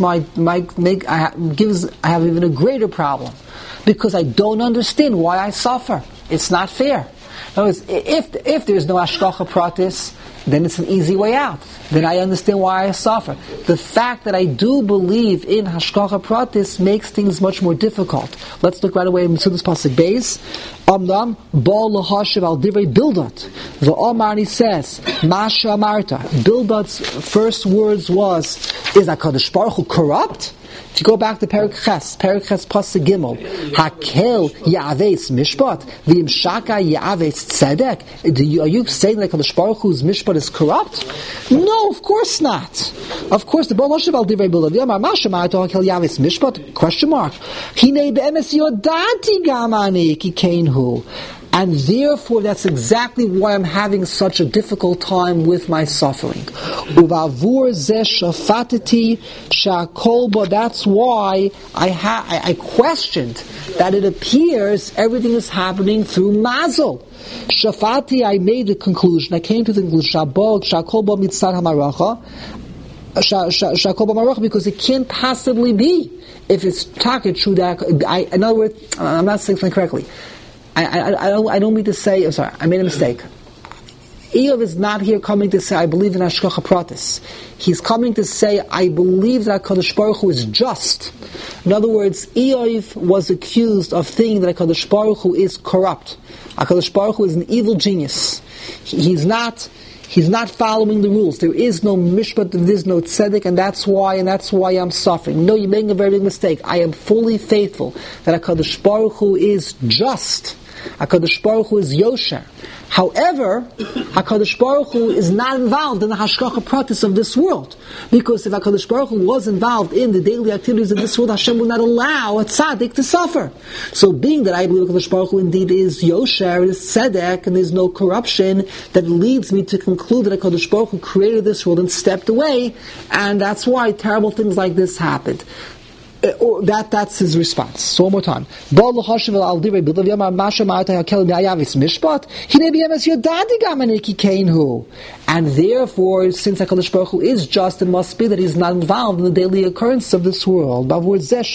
I have even a greater problem, because I don't understand why I suffer. It's not fair. In other words, if there's no Hashgacha Pratis, then it's an easy way out. Then I understand why I suffer. The fact that I do believe in Hashgacha Pratis makes things much more difficult. Let's look right away in this pasuk Beis. Amnam Baal Lahashiv al Divrei Bildad. The Omar says, Masha Amarta. Bildad's first words was, is HaKadosh Baruch Hu corrupt? If you go back to Perik Ches pasuk Gimel, Hakel Ya'aves Mishpat, V'im Shaka Ya'aves Tzedek. Are you saying that HaKadosh Baruch Hu's Mishpat is corrupt? No, of course not. Of course, the Baal Hashiv al Divrei Bildad. V'amar Masha Amarta Hakel Ya'aves Mishpat? Question mark. Hinei be'emes yodati gam ani ki keinhu. And therefore, that's exactly why I'm having such a difficult time with my suffering. Uvavur zeh shafatati shakolba. That's why I questioned that it appears everything is happening through mazel. Shafati, I made the conclusion. I came to the conclusion. Shakolba mitzad hamaracha. Because it can't possibly be if it's talking true that in other words, I'm not saying something correctly. I don't mean to say, sorry, I made a mistake. Iyov is not here coming to say, I believe in Hashgacha Pratis. He's coming to say, I believe that HaKadosh Baruch Hu is just. In other words, Iyov was accused of thinking that HaKadosh Baruch Hu is corrupt. HaKadosh Baruch Hu is an evil genius. He's not following the rules. There is no mishpat, there is no tzedek, and that's why I'm suffering. No, you're making a very big mistake. I am fully faithful that HaKadosh Baruch Hu is just. HaKadosh Baruch Hu is Yosher. However, HaKadosh Baruch Hu is not involved in the Hashgacha Pratis of this world. Because if HaKadosh Baruch Hu was involved in the daily activities of this world, Hashem would not allow a tzaddik to suffer. So being that I believe HaKadosh Baruch Hu indeed is Yosher, is tzedek, and there's no corruption, that leads me to conclude that HaKadosh Baruch Hu created this world and stepped away, and that's why terrible things like this happened. That's his response. So one more time. And therefore, since HaKadosh Baruch Hu is just, it must be that he's not involved in the daily occurrence of this world. But what's my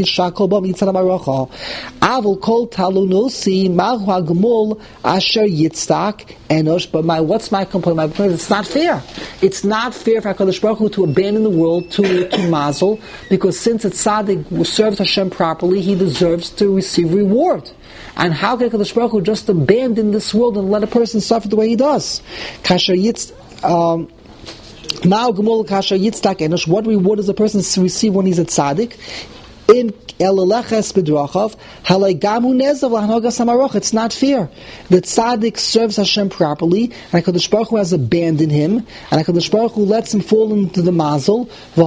complaint? My complaint is it's not fair. It's not fair for HaKadosh Baruch Hu to abandon the world to mazel, because since it's tzaddik serves Hashem properly, he deserves to receive reward. And how can HaKadosh Baruch Hu just abandon this world and let a person suffer the way he does? What reward does a person receive when he's a tzaddik? It's not fair. The tzaddik serves Hashem properly, and HaKadosh Baruch Hu has abandoned him, and HaKadosh Baruch Hu lets him fall into the mazel. The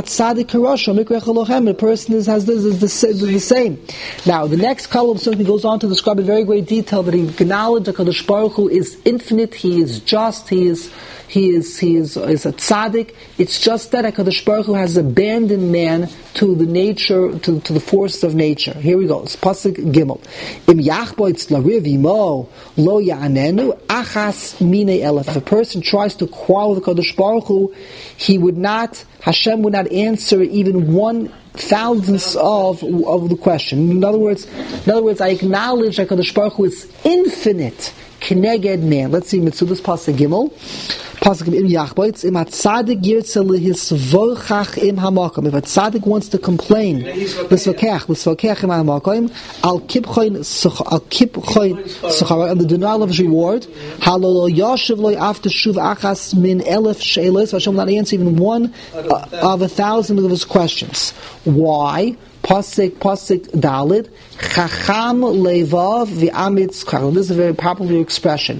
person has the same. Now, the next column certainly goes on to describe in very great detail that he acknowledged that HaKadosh Baruch Hu is infinite, he is just, he is a tzaddik. It's just that HaKadosh Baruch Hu has abandoned man to the nature, to the force of nature. Here we go. It's pasuk Gimel. Im yachboitz lariv imo lo ya'anenu achas minei elef. If a person tries to quarrel with HaKadosh Baruch Hu, Hashem would not answer even 1,000th of the question. In other words, I acknowledge that HaKadosh Baruch Hu is infinite. Keneged man. Let's see Mitzudas pasuk Gimel. Pasuk im Yachboitz, im Hatzadik yirtze lehisvochach im hamakom. If a tzaddik wants to complain, l'svokech im hamakom, al kipchoin suchar, and the denial of his reward, halolo yashiv loy after shuv achas min elef she'elos, Hashem will not answer even one of 1,000 of his questions. Why? Pasuk Dalid, Chacham levav v'amitz kach. This is a very popular expression.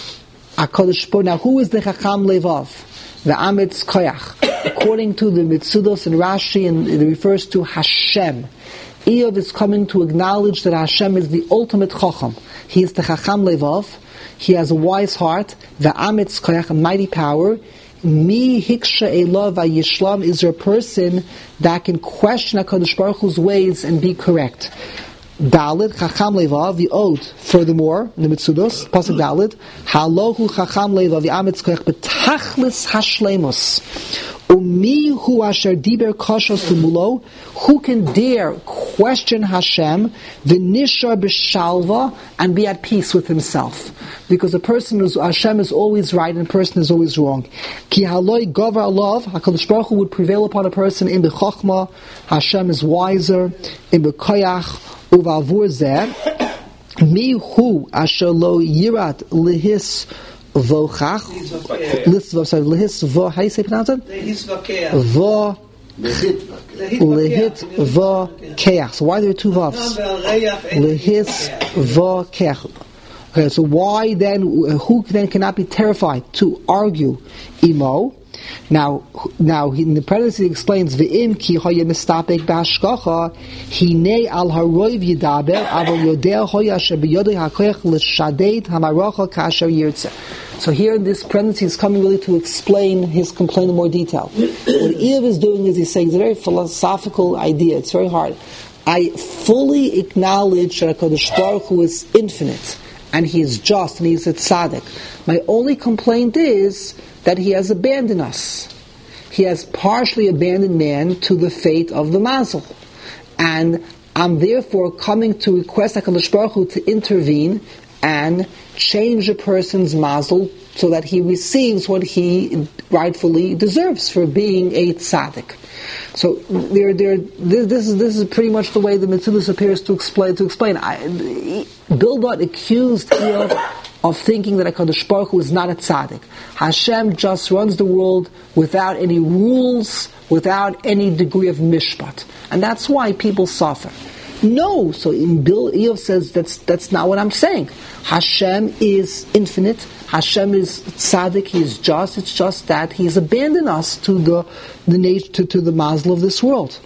Now, who is the Chacham levav? V'amitz koyach. According to the Mitzudos and Rashi, and it refers to Hashem. Eov is coming to acknowledge that Hashem is the ultimate Chacham. He is the Chacham levav. He has a wise heart. V'amitz koyach, a mighty power. Mi hiksha elav vayishlam, is there a person that can question HaKadosh Baruch Hu's ways and be correct? Dalit, Chacham levav, the ode. Furthermore, in the Mitzudos, Pasuk Dalit, Halohu Chacham levav, the amitz koyach, betachlis hashlemus. Umi hu asher diber kashos lumulo, who can dare question Hashem, v'nishar b'shalva, and be at peace with himself? Because a person who's Hashem is always right and a person is always wrong. Ki haloi gover alav, HaKadosh Baruch Hu would prevail upon a person in b'chokhmah, Hashem is wiser, in b'koyach, uvalvur zeh, mi hu asher lo yirat lihis vochach, lihis vo, how do you say pronounce it? Vo, lehit vo keach. So why are there two vavs? Lehis vo keach. Okay, so why then, who then cannot be terrified to argue imo? Now in the parenthesis he explains ve'im ki hoya mistapek b'hashgacha hinei al haroiv yidaber aval yodea hoya shebiyodei hakoyach l'shadeit hamaracha kasher yirtzeh. So here in this parenthesis he's coming really to explain his complaint in more detail. What Eov is doing is he's saying it's a very philosophical idea. It's very hard. I fully acknowledge that HaKadosh Baruch Hu is infinite and he is just and he is a tzaddik. My only complaint is that he has abandoned us. He has partially abandoned man to the fate of the mazel. And I'm therefore coming to request HaKadosh Baruch Hu to intervene and change a person's mazel so that he receives what he rightfully deserves for being a tzaddik. So this is pretty much the way the Mitzudos appears to explain. Bildad accused Eov of thinking that HaKadosh Baruch Hu is not a tzaddik. Hashem just runs the world without any rules, without any degree of mishpat. And that's why people suffer. No, so Eov says that's not what I'm saying. Hashem is infinite. Hashem is tzaddik. He is just. It's just that He's abandoned us to the nature to the mazel of this world.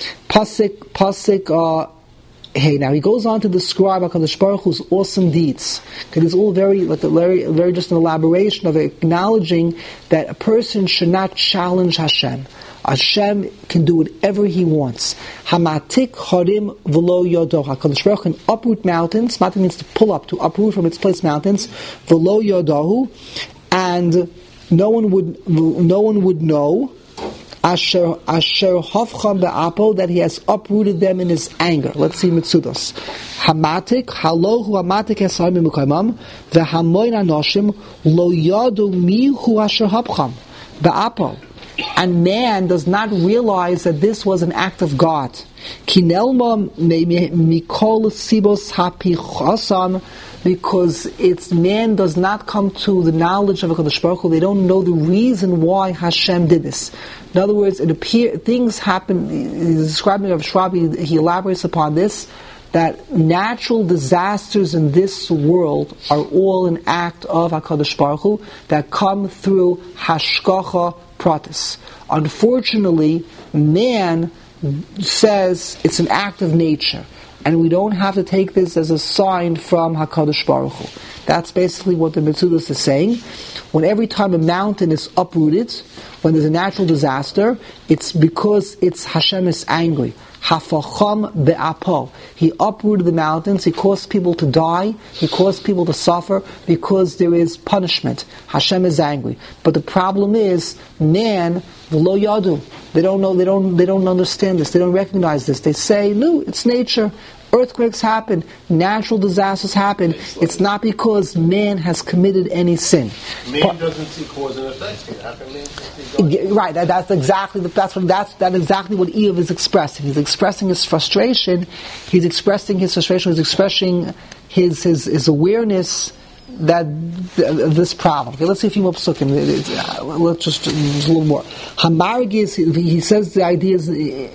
Pasuk. Hey, now he goes on to describe HaKadosh Baruch Hu's awesome deeds. Because it's all very just an elaboration of acknowledging that a person should not challenge Hashem. Hashem can do whatever He wants. Hamatik harim v'lo yodo. HaKadosh Baruch Hu can uproot mountains. Matik means to pull up, to uproot from its place mountains. V'lo yodahu, and no one would know. Asher hafcham be'apo, that He has uprooted them in His anger. Let's see Mitzudos. Hamatik halohu hamatik esarim b'mukaymam v'hamoin anoshim lo yadu mihu asher hafcham be'apo. And man does not realize that this was an act of God. Kinelma mikol sibos hapichasam, because man does not come to the knowledge of HaKadosh Baruch Hu. They don't know the reason why Hashem did this. In other words, things happen. He's describing of Shrabi, he elaborates upon this, that natural disasters in this world are all an act of HaKadosh Baruch Hu that come through hashgacha pratis. Unfortunately, man says it's an act of nature, and we don't have to take this as a sign from HaKadosh Baruch Hu. That's basically what the Mitzudos is saying. When every time a mountain is uprooted, when there's a natural disaster, it's because Hashem is angry. Hafacham be'apo. He uprooted the mountains. He caused people to die. He caused people to suffer because there is punishment. Hashem is angry. But the problem is, man, v'lo yadu. They don't know. They don't understand this. They don't recognize this. They say, "No, it's nature." Earthquakes happen, natural disasters happen. It's not because man has committed any sin. Man doesn't see cause and effect. Right, that's exactly what Eov is expressing. He's expressing his frustration. He's expressing his awareness that this problem. Okay, let's see a few more psukim. Let's just a little more. Hamargis, he says the ideas.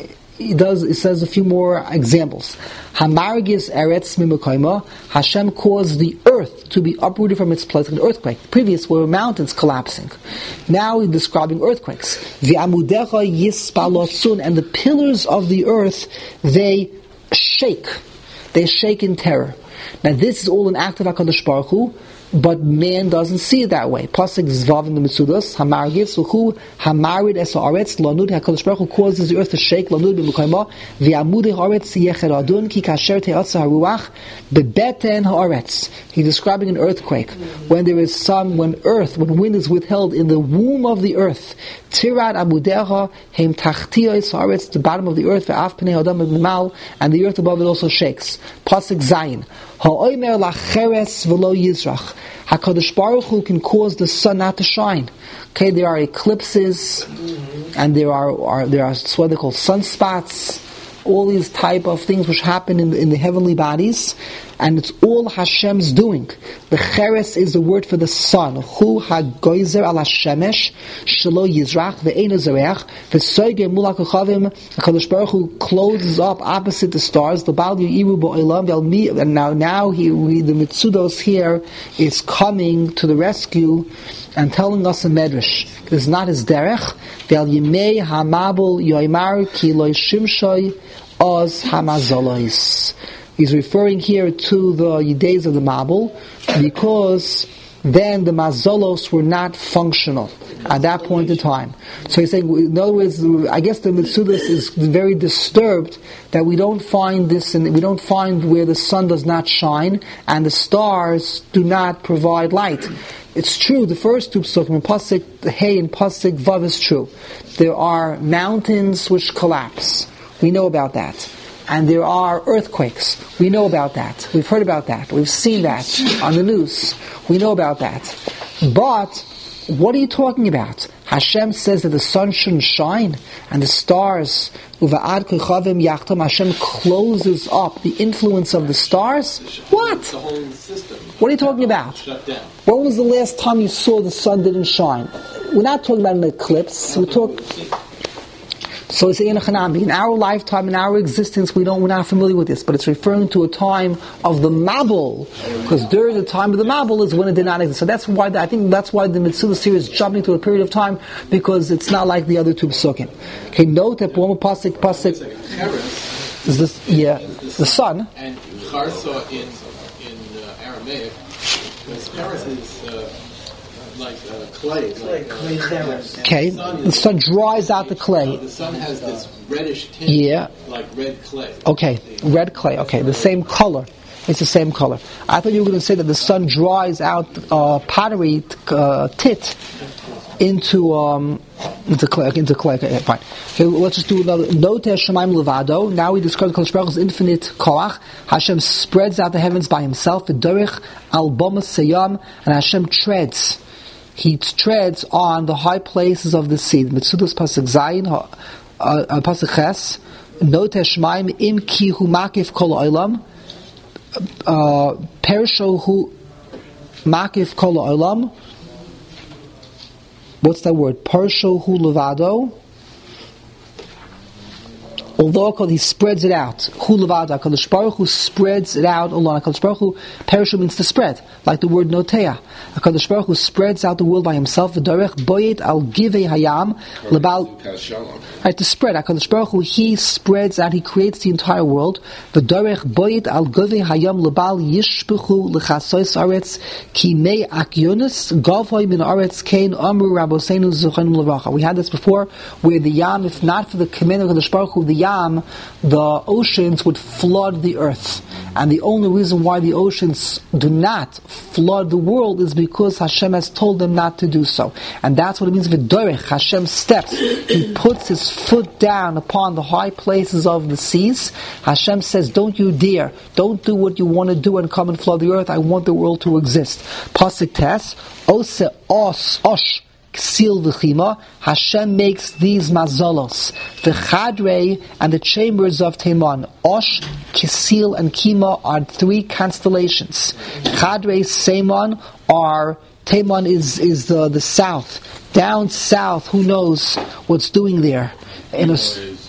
He says a few more examples. Hamargis eretz mimukayma. Hashem caused the earth to be uprooted from its place in an earthquake. Previous were mountains collapsing. Now he's describing earthquakes. V'amudecha yispalotsun, and the pillars of the earth, they shake. They shake in terror. Now this is all an act of HaKadosh Baruch Hu, but man doesn't see it that way. Pasuk Zvav in the Mitzudas, Hamargis, V'hu, Hamarid es ha'aretz, Lanud, HaKadosh Baruch Hu causes the earth to shake, Lanud b'mukayma, V'amudei ha'aretz yecheradun, Ki kasher te'atza ha'ruach, bebeten ha'aretz. He's describing an earthquake. When there is when wind is withheld in the womb of the earth, Tirad amudecha, Heim tachtiyos ha'aretz, the bottom of the earth, Ve'af pnei adam b'mal, and the earth above it also shakes. Pasuk Zayin, Ha'omer lacheres v'lo yizrach. HaKadosh Baruch Hu can cause the sun not to shine. Okay, there are eclipses, and there are what they call sunspots, all these type of things which happen in the heavenly bodies, and it's all Hashem's doing. The cheres is the word for the sun. Hu hagoizer ala shemesh shelo yizrach ve'eino zereach v'soige mulak uchavim. HaKadosh Baruch Hu closes up opposite the stars. The bal yiru ba'olam ve'almi. And now the Mitzudos here is coming to the rescue and telling us a medrash. It's not his derech. Ve'al yimei hamabul yoimar ki lo shimshoy oz hamazolois. He's referring here to the days of the Mabul, because then the Mazolos were not functional at that point in time. So he's saying, in other words, I guess the Mitzudas is very disturbed that we don't find this, and we don't find where the sun does not shine and the stars do not provide light. It's true, the first two psukim, Pasuk Hey and Pasuk Vav, is true. There are mountains which collapse. We know about that. And there are earthquakes. We know about that. We've heard about that. We've seen that on the news. We know about that. But what are you talking about? Hashem says that the sun shouldn't shine and the stars, Hashem closes up the influence of the stars? What? The whole system. What are you talking about? Shut down. When was the last time you saw the sun didn't shine? We're not talking about an eclipse. We're talking... So it's in our lifetime, in our existence, we're not familiar with this, but it's referring to a time of the Mabul, because during the time of the Mabul is when it did not exist. So that's why I think that's why the Mitzudas series is jumping to a period of time, because it's not like the other two psukim. Okay, note that one pasuk is this, the sun. And Charsa in Aramaic, because Charis is like clay. Okay, the sun dries out the clay. The sun has this reddish tint, like red clay. Okay, red clay. Okay, the same color. It's the same color. I thought you were going to say that the sun dries out pottery tit into clay. Okay, fine. Okay, let's just do another. Note Shemaim Levado. Now we describe the Kadosh Baruch Hu's infinite koach. Hashem spreads out the heavens by himself. V'dorich al bomas seyam, and Hashem treads. He treads on the high places of the sea. Mitzudas pasuk zayin, pasuk ches. Note Shemaim im ki hu makif kol olam. Perisho hu makif kol olam. What's that word? Perisho hu levado. Although he spreads it out, Hu levado, HaKadosh Baruch Hu spreads it out alone. HaKadosh Baruch Hu, perishu means to spread, like the word notea. HaKadosh Baruch Hu spreads out the world by himself. V'dorech boyet al givei hayam lebal. Right, to spread. HaKadosh Baruch Hu, he spreads out. He creates the entire world. V'dorech boyet al givei hayam lebal yishpechu lechasois aretz ki mei akyonis gavoi min aretz kein amru raboseinu zuchanim levracha. We had this before, where the yam, if not for the command of HaKadosh Baruch Hu, the Hayam, the oceans would flood the earth. And the only reason why the oceans do not flood the world is because Hashem has told them not to do so. And that's what it means v'dorech. Hashem steps. He puts his foot down upon the high places of the seas. Hashem says, don't you dare. Don't do what you want to do and come and flood the earth. I want the world to exist. Pasuk Tes, Ose Os Osh Ksil v'chima. Hashem makes these mazalos, the chadrei and the chambers of Teman. Osh, Kisil, and Kima are three constellations. Chadrei, Seiman are Teman is the south. Down south, who knows what's doing there? In a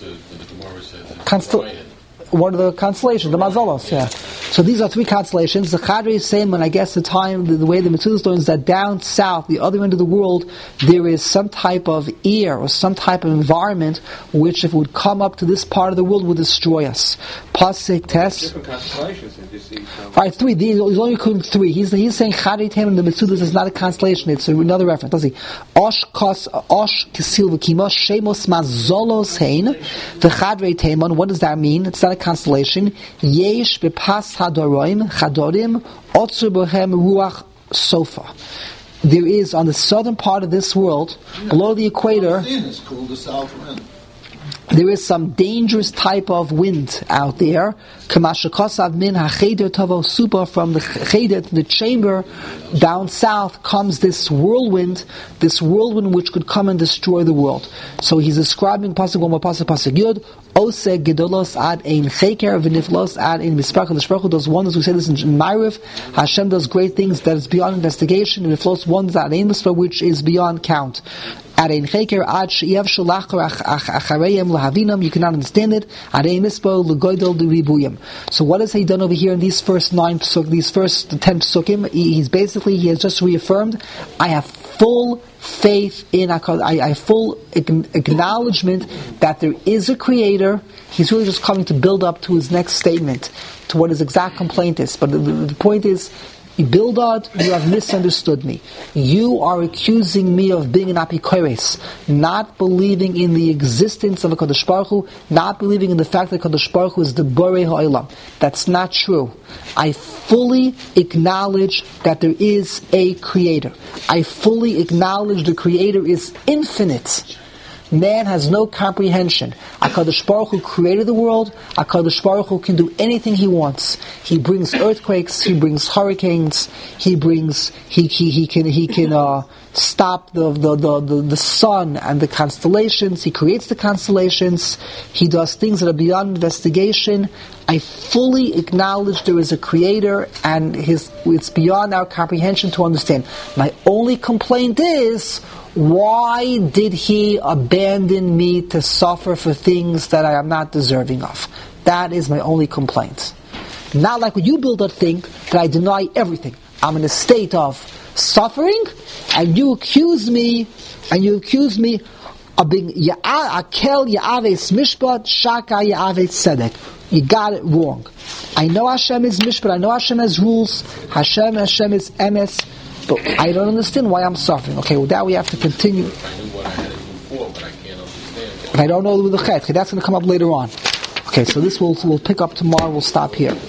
what are the constellations? The mazalos, yeah. So these are three constellations. The Chadrei Seiman, I guess the way the Mitzvah is is that down south, the other end of the world, there is some type of air or some type of environment which, if it would come up to this part of the world, would destroy us. Pasuk Tes. Different constellations. Alright, three. He's only including three. He's saying Chadrei Seiman in the Mitzvah is not a constellation. It's another reference. Let's see. Osh Kisil V'Kima Shemos Mazolos Hein the Chadrei Seiman. What does that mean? It's not a constellation. Yesh Bepas Hadorim Chadorim Otzur Bohem Ruach Sofa. There is on the southern part of this world, below the equator, it's called the south wind. There is some dangerous type of wind out there. Kamashakasav min hacheder tavo supa, from the cheder, the chamber down south comes this whirlwind which could come and destroy the world. So he's describing pasuk yud ose gedolos ad ein cheker v'niflos ad ein mispach. The Shprach does wonders. We say this in Ma'ariv. Hashem does great things that is beyond investigation, and niflos wonders ad ein mispach, which is beyond count. Ad ein cheker ad she'yev sholachar achareyem lahavinam. You cannot understand it. Ad ein mispach legoydol deribuyim. So what has he done over here in these first 9 psuk, these first 10 psukim? He has just reaffirmed, I have full faith in HaKadosh. I have full acknowledgement that there is a creator. He's really just coming to build up to his next statement, to what his exact complaint is. But the point is, Bildad, you have misunderstood me. You are accusing me of being an apikoros, not believing in the existence of a Kadosh Baruch Hu, not believing in the fact that Kadosh Baruch Hu is the Borei Ha'olam. That's not true. I fully acknowledge that there is a Creator. I fully acknowledge the Creator is infinite. Man has no comprehension. HaKadosh Baruch Hu created the world. HaKadosh Baruch Hu can do anything He wants. He brings earthquakes. He brings hurricanes. He can stop the sun and the constellations. He creates the constellations. He does things that are beyond investigation. I fully acknowledge there is a creator, and it's beyond our comprehension to understand. My only complaint is, why did He abandon me to suffer for things that I am not deserving of? That is my only complaint. Not like what you build a thing that I deny everything. I'm in a state of suffering, and you accuse me of being Akel Ya'aves Mishpat Shaka Ya'aves Tzedek. You got it wrong. I know Hashem is Mishpat, I know Hashem has rules, Hashem is Emes, but I don't understand why I'm suffering. Okay, well, that we have to continue. I knew what I had to do before, but I can't understand. But I don't know the chet. Okay, that's going to come up later on. Okay, so this we'll pick up tomorrow. We'll stop here.